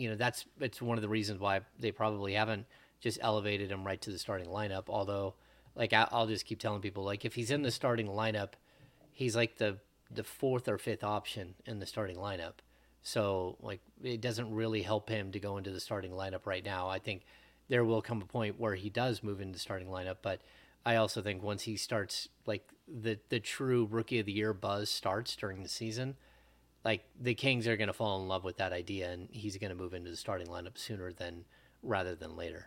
it's one of the reasons why they probably haven't just elevated him right to the starting lineup. Although, like I'll just keep telling people, like if he's in the starting lineup, he's like the 4th or 5th option in the starting lineup. So, like, it doesn't really help him to go into the starting lineup right now. I think there will come a point where he does move into the starting lineup, but I also think once he starts, like, the true Rookie of the Year buzz starts during the season, like, the Kings are going to fall in love with that idea, and he's going to move into the starting lineup sooner rather than later.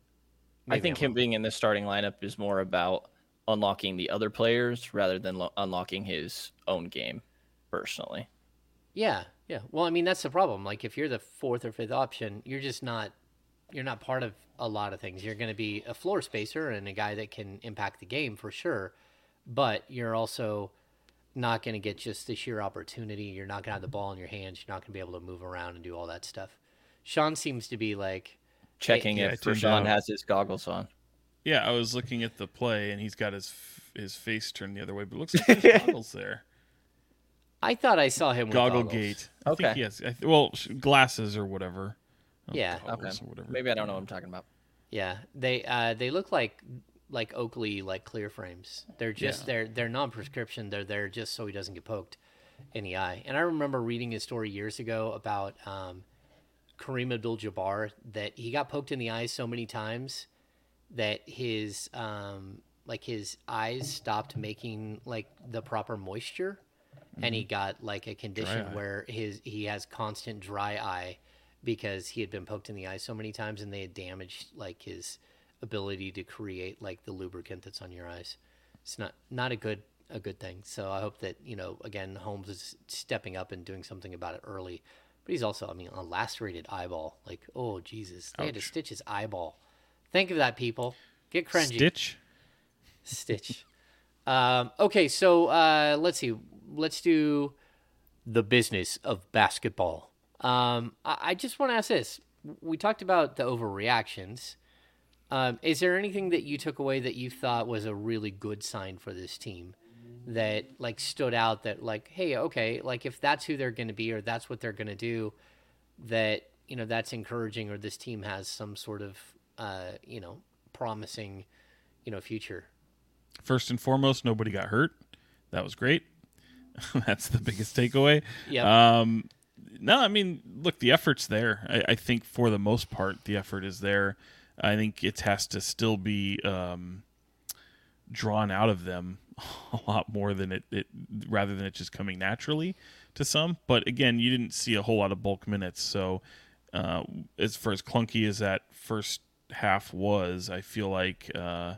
I think him being in the starting lineup is more about unlocking the other players rather than unlocking his own game, personally. Yeah. Well, I mean, that's the problem. Like, if you're the 4th or 5th option, you're not part of a lot of things. You're going to be a floor spacer and a guy that can impact the game for sure, but you're also not going to get just the sheer opportunity. You're not going to have the ball in your hands. You're not going to be able to move around and do all that stuff. Sean seems to be like checking if Rashawn has his goggles on. Yeah, I was looking at the play, and he's got his face turned the other way, but it looks like there's goggles there. I thought I saw him with Goggle goggles. gate. Okay. I think he has, glasses or whatever. Yeah. Okay. Or whatever. Maybe I don't know what I'm talking about. Yeah. They look like Oakley, like clear frames. They're just they're non-prescription. They're there just so he doesn't get poked. in the eye. And I remember reading a story years ago about Kareem Abdul-Jabbar, that he got poked in the eye so many times that his his eyes stopped making like the proper moisture, and he got like a condition where he has constant dry eye because he had been poked in the eye so many times, and they had damaged like his ability to create like the lubricant that's on your eyes. It's not a good thing. So I hope that, again, Holmes is stepping up and doing something about it early. But he's also, a lacerated eyeball. Like, oh Jesus, they had to stitch his eyeball. Think of that, people. Get cringy. Stitch. Okay, so let's see. Let's do the business of basketball. I just want to ask this. We talked about the overreactions. Is there anything that you took away that you thought was a really good sign for this team that like stood out, that like, hey, okay, like if that's who they're going to be or that's what they're going to do, that, that's encouraging, or this team has some sort of, promising, future? First and foremost, nobody got hurt. That was great. That's the biggest takeaway. Yeah. No, look, the effort's there. I think for the most part, the effort is there. I think it has to still be drawn out of them a lot more than it rather than it just coming naturally to some. But again, you didn't see a whole lot of bulk minutes. So as far as clunky as that first half was, I feel like the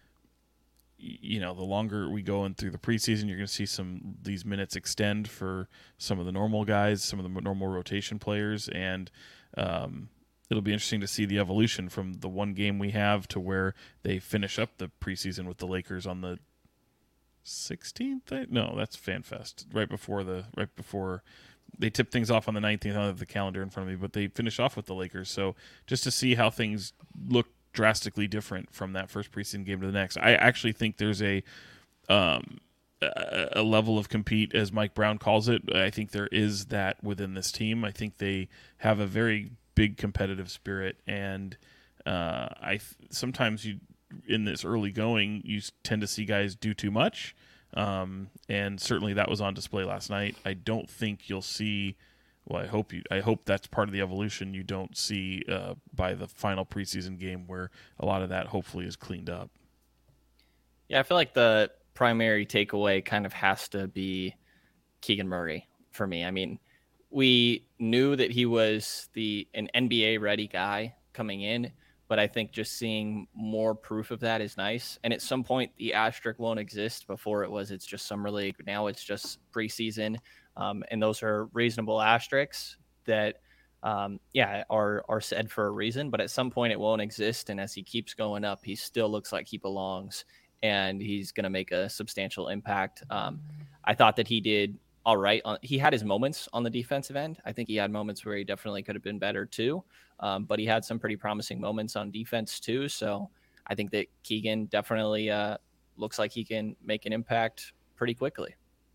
longer we go in through the preseason, you're going to see these minutes extend for some of the normal guys, some of the normal rotation players, and it'll be interesting to see the evolution from the one game we have to where they finish up the preseason with the Lakers on the 16th. No, that's FanFest. Right before they tip things off on the 19th. I don't have the calendar in front of me, but they finish off with the Lakers. So just to see how things look drastically different from that first preseason game to the next. I actually think there's a level of compete, as Mike Brown calls it. I think there is that within this team. I think they have a very big competitive spirit, and sometimes in this early going, you tend to see guys do too much, and certainly that was on display last night. I don't think you'll see. Well, I hope that's part of the evolution. You don't see by the final preseason game where a lot of that hopefully is cleaned up. Yeah, I feel like the primary takeaway kind of has to be Keegan Murray for me. We knew that he was an NBA-ready guy coming in, but I think just seeing more proof of that is nice. And at some point, the asterisk won't exist. Before it's just Summer League. Now it's just preseason. And those are reasonable asterisks that, are said for a reason. But at some point, it won't exist. And as he keeps going up, he still looks like he belongs, and he's going to make a substantial impact. I thought that he did all right. He had his moments on the defensive end. I think he had moments where he definitely could have been better too. But he had some pretty promising moments on defense too. So I think that Keegan definitely looks like he can make an impact pretty quickly.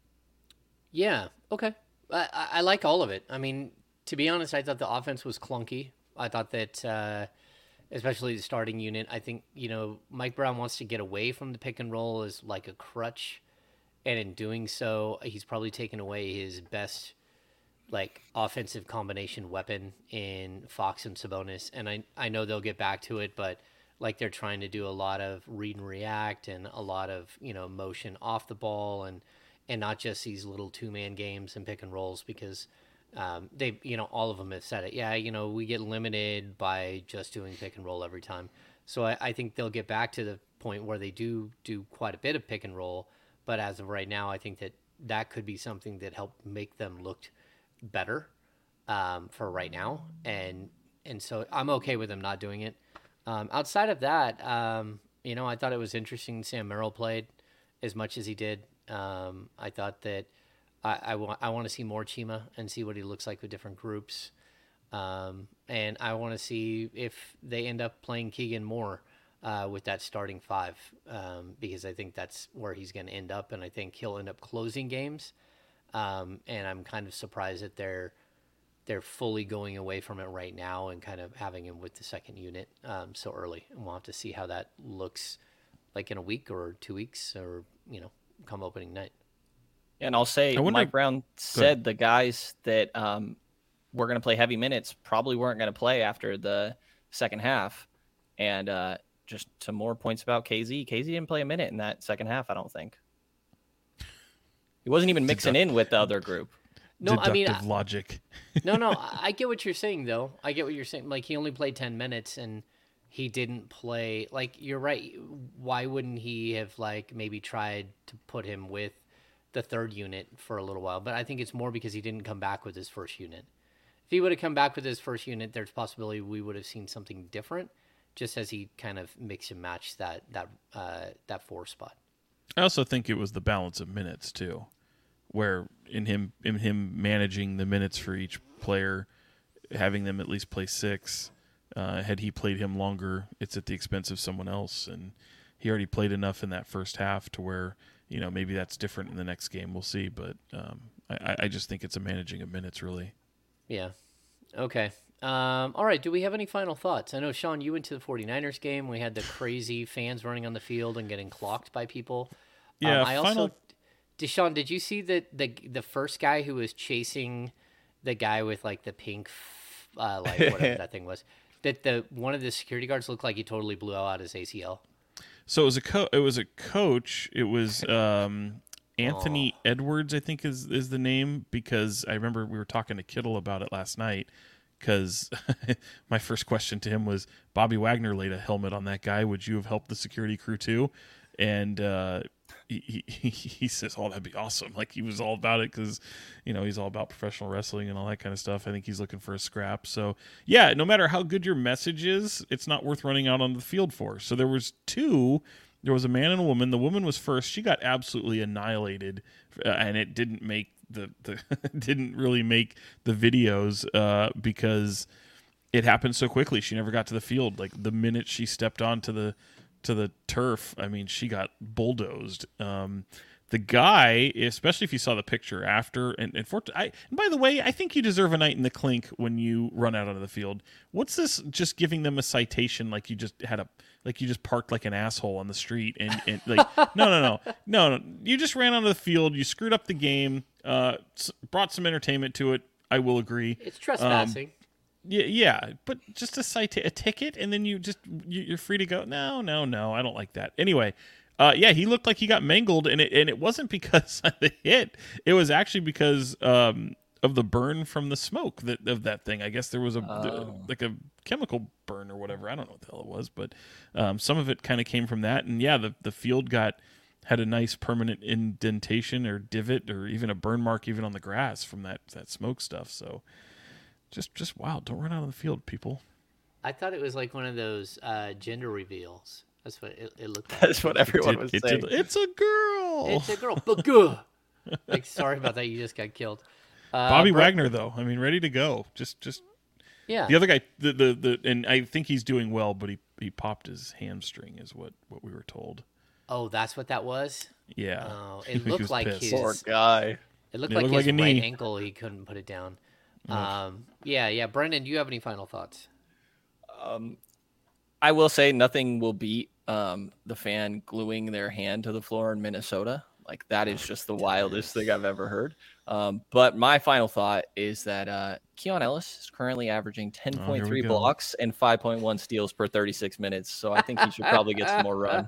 Yeah. Okay. I like all of it. To be honest, I thought the offense was clunky. I thought that, especially the starting unit, I think, Mike Brown wants to get away from the pick and roll as like a crutch. And in doing so, he's probably taken away his best, like, offensive combination weapon in Fox and Sabonis. And I know they'll get back to it, but, like, they're trying to do a lot of read and react and a lot of, motion off the ball and not just these little two-man games and pick and rolls, because they, all of them have said it. Yeah, we get limited by just doing pick and roll every time. So I think they'll get back to the point where they do quite a bit of pick and roll. But as of right now, I think that could be something that helped make them look better for right now. And so I'm okay with them not doing it. Outside of that, I thought it was interesting Sam Merrill played as much as he did. I thought that I want to see more Chima and see what he looks like with different groups. And I want to see if they end up playing Keegan more with that starting five, because I think that's where he's going to end up, and I think he'll end up closing games. And I'm kind of surprised that they're fully going away from it right now and kind of having him with the second unit so early. And we'll have to see how that looks like in a week or 2 weeks, or come opening night. And I'll say, Mike Brown said the guys that were going to play heavy minutes probably weren't going to play after the second half. And just some more points about KZ. KZ didn't play a minute in that second half, I don't think. He wasn't even mixing in with the other group. No, Deductive logic. No, I get what you're saying, though. I get what you're saying. Like, he only played 10 minutes, and he didn't play. Like, you're right. Why wouldn't he have, like, maybe tried to put him with the third unit for a little while? But I think it's more because he didn't come back with his first unit. If he would have come back with his first unit, there's a possibility we would have seen something different, just as he kind of mix and match that 4 spot. I also think it was the balance of minutes too, where in him managing the minutes for each player, having them at least play 6. Had he played him longer, it's at the expense of someone else, and he already played enough in that first half to where maybe that's different in the next game. We'll see, but I just think it's a managing of minutes, really. Yeah. Okay. All right. Do we have any final thoughts? I know, Sean, you went to the 49ers game. We had the crazy fans running on the field and getting clocked by people. Yeah. Deshaun, did you see the first guy who was chasing the guy with like the pink, whatever that thing was? That one of the security guards looked like he totally blew out his ACL. So it was a coach. It was Anthony Edwards, I think is the name, because I remember we were talking to Kittle about it last night. Because my first question to him was, Bobby Wagner laid a helmet on that guy. Would you have helped the security crew too? And he says, "Oh, that'd be awesome!" Like, he was all about it because he's all about professional wrestling and all that kind of stuff. I think he's looking for a scrap. So yeah, no matter how good your message is, it's not worth running out on the field for. So there was 2. There was a man and a woman. The woman was first. She got absolutely annihilated, and it didn't make didn't really make the videos because it happened so quickly. She never got to the field. Like, the minute she stepped onto the turf, I mean, she got bulldozed. The guy, especially if you saw the picture after, and by the way, I think you deserve a night in the clink when you run out onto the field. What's this? Just giving them a citation like you just parked like an asshole on the street and like no. You just ran onto the field. You screwed up the game. Brought some entertainment to it. I will agree. It's trespassing. Yeah, but just a ticket, and then you're free to go. No, I don't like that. Anyway, he looked like he got mangled, and it wasn't because of the hit. It was actually because of the burn from the smoke of that thing. I guess there was like a chemical burn or whatever. I don't know what the hell it was, but some of it kind of came from that. And yeah, the field had a nice permanent indentation or divot or even a burn mark even on the grass from that smoke stuff. So just wild. Don't run out on the field, people. I thought it was like one of those gender reveals. That's what it looked like. That's what everyone was saying. It's a girl. It's a girl. But good. Like, sorry about that. You just got killed. Bobby Wagner, though, I mean, ready to go. Just yeah. The other guy, and I think he's doing well, but he popped his hamstring, is what we were told. Oh, that's what that was? Yeah. Oh, it looked like pissed. his poor guy. It looked like his like a knee. right ankle. He couldn't put it down. Yeah. Brendan, do you have any final thoughts? I will say nothing will beat the fan gluing their hand to the floor in Minnesota. Like, that is just the wildest thing I've ever heard. But my final thought is that Keon Ellis is currently averaging 10.3 blocks and 5.1 steals per 36 minutes. So I think he should probably get some more run.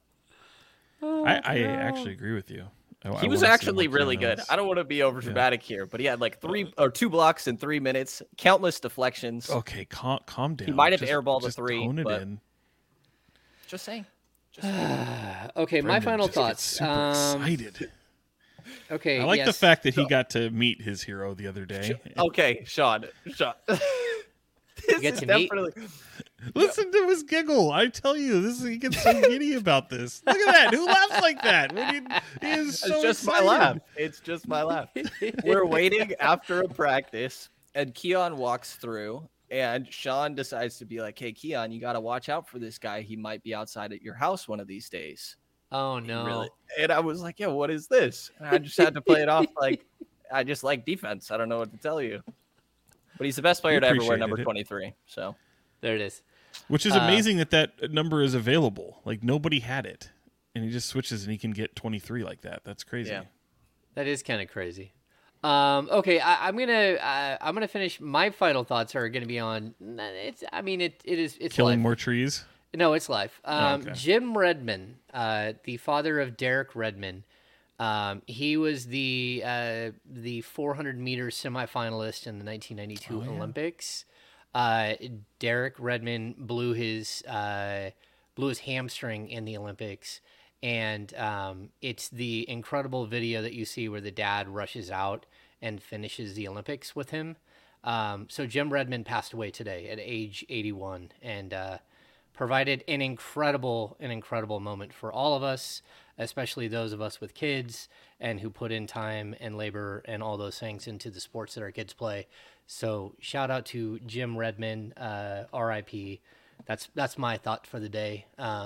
I actually agree with you. He was actually really good. I don't want to be over dramatic here, but he had like 2 blocks in 3 minutes, countless deflections. Okay, calm down. He might have airballed a 3, tone it but in. Just saying. Okay, my final thoughts. Super excited. Okay, I like the fact that he got to meet his hero the other day. Okay, Sean. You get to definitely meet. Listen to his giggle. I tell you, he gets so giddy about this. Look at that. Who laughs like that? He is so It's just excited. my laugh. It's just my laugh. We're waiting after a practice, and Keon walks through, and Sean decides to be like, "Hey, Keon, you got to watch out for this guy. He might be outside at your house one of these days." Oh, no. Really? And I was like, "Yeah, what is this?" And I just had to play it off like I just like defense. I don't know what to tell you. But he's the best player to ever wear number 23. So there it is. Which is amazing that number is available. Like, nobody had it. And he just switches and he can get 23 like that. That's crazy. Yeah. That is kind of crazy. Okay, I'm gonna finish. My final thoughts are gonna be on. It's Killing life. more trees. No, it's life. Okay. Jim Redman, the father of Derek Redman, he was the 400 meter semifinalist in the 1992 Olympics. Derek Redman blew his hamstring in the Olympics, and it's the incredible video that you see where the dad rushes out and finishes the Olympics with him. So Jim Redman passed away today at age 81, and provided an incredible moment for all of us, especially those of us with kids and who put in time and labor and all those things into the sports that our kids play. So shout out to Jim Redman, RIP. That's my thought for the day.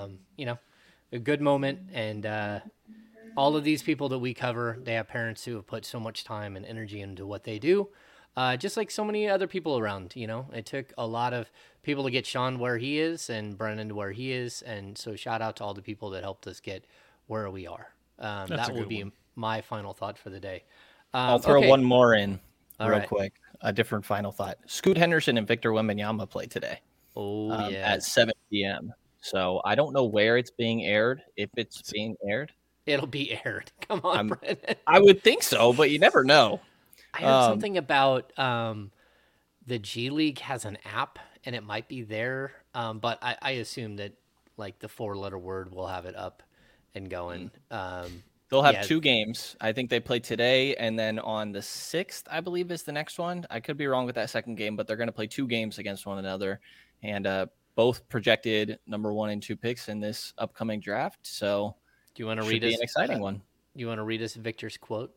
A good moment, and all of these people that we cover, they have parents who have put so much time and energy into what they do. Just like so many other people around, it took a lot of people to get Sean where he is and Brennan to where he is. And so shout out to all the people that helped us get where we are. That will be my final thought for the day. I'll throw one more in All real right. quick. A different final thought. Scoot Henderson and Victor Wembanyama play today at 7 p.m. So I don't know where it's being aired, if it's being aired. It'll be aired. Come on, Brennan. I would think so, but you never know. I heard something about the G League has an app, and it might be there. But I assume that like the 4-letter word will have it up and going. They'll have 2 games. I think they play today, and then on the 6th, I believe, is the next one. I could be wrong with that second game, but they're going to play 2 games against one another, and both projected number 1 and 2 picks in this upcoming draft. So, do you want to read us an exciting one? You want to read us Victor's quote?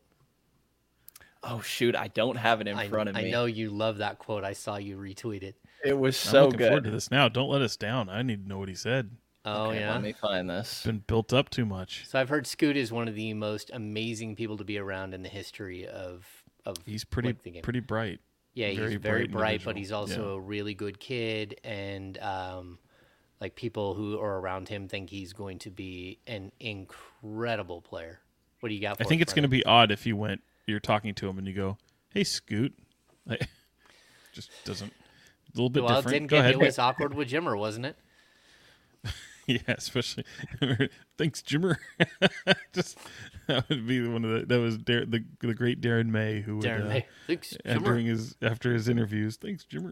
Oh shoot, I don't have it in front of me. I know you love that quote. I saw you retweet it. It was I'm so looking good. forward to this now. Don't let us down. I need to know what he said. Oh, Okay, yeah? let me find this. It's been built up too much. So I've heard Scoot is one of the most amazing people to be around in the history of He's pretty the game. pretty bright. Yeah, he's very bright, but individual. he's also a really good kid, and like people who are around him think he's going to be an incredible player. What do you got for I think us, it's going to Brennan? be odd if you're talking to him and you go, "Hey, Scoot," like, just doesn't. A little bit Well, different. Go it ahead. was awkward with Jimmer, wasn't it? Yeah, especially thanks, Jimmer. Just that would be one of that was the great Darren May who would Darren May. Thanks, and Jimmer. after his interviews. Thanks, Jimmer.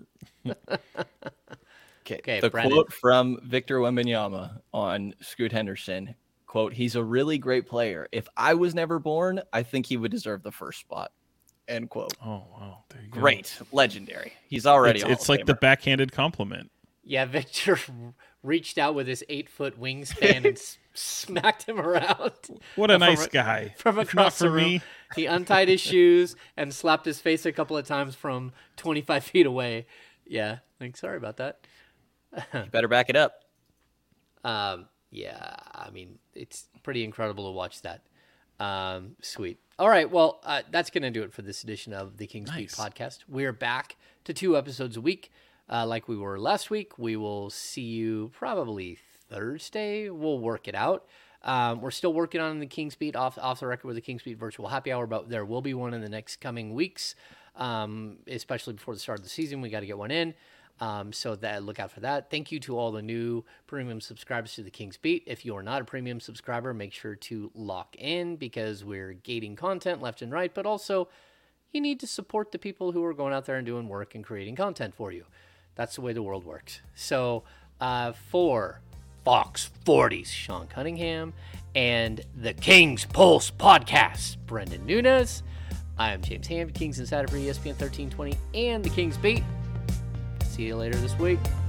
Okay, Okay, the Brennan. quote from Victor Wembanyama on Scoot Henderson, quote, "He's a really great player. If I was never born, I think he would deserve the first spot." End quote. Oh wow, there you go. Great. Legendary. He's already It's like the backhanded compliment. Yeah, Victor reached out with his 8-foot wingspan and smacked him around. What a from nice a- guy. From If across not the for room. me. He untied his shoes and slapped his face a couple of times from 25 feet away. Yeah, like, sorry about that. You better back it up. Yeah, I mean, it's pretty incredible to watch that. Sweet. All right, well, that's going to do it for this edition of the King's Beat podcast. We're back to 2 episodes a week like we were last week. We will see you probably Thursday. We'll work it out. We're still working on the King's Beat off the record with the King's Beat virtual happy hour, but there will be one in the next coming weeks, especially before the start of the season. We got to get one in. So that look out for that. Thank you to all the new premium subscribers to the King's Beat. If you are not a premium subscriber, make sure to lock in because we're gating content left and right, but also you need to support the people who are going out there and doing work and creating content for you. That's the way the world works. So for Fox 40's Sean Cunningham and the King's Pulse podcast, Brendan Nunes, I am James Ham, Kings Insider for ESPN 1320 and the King's Beat. See you later this week.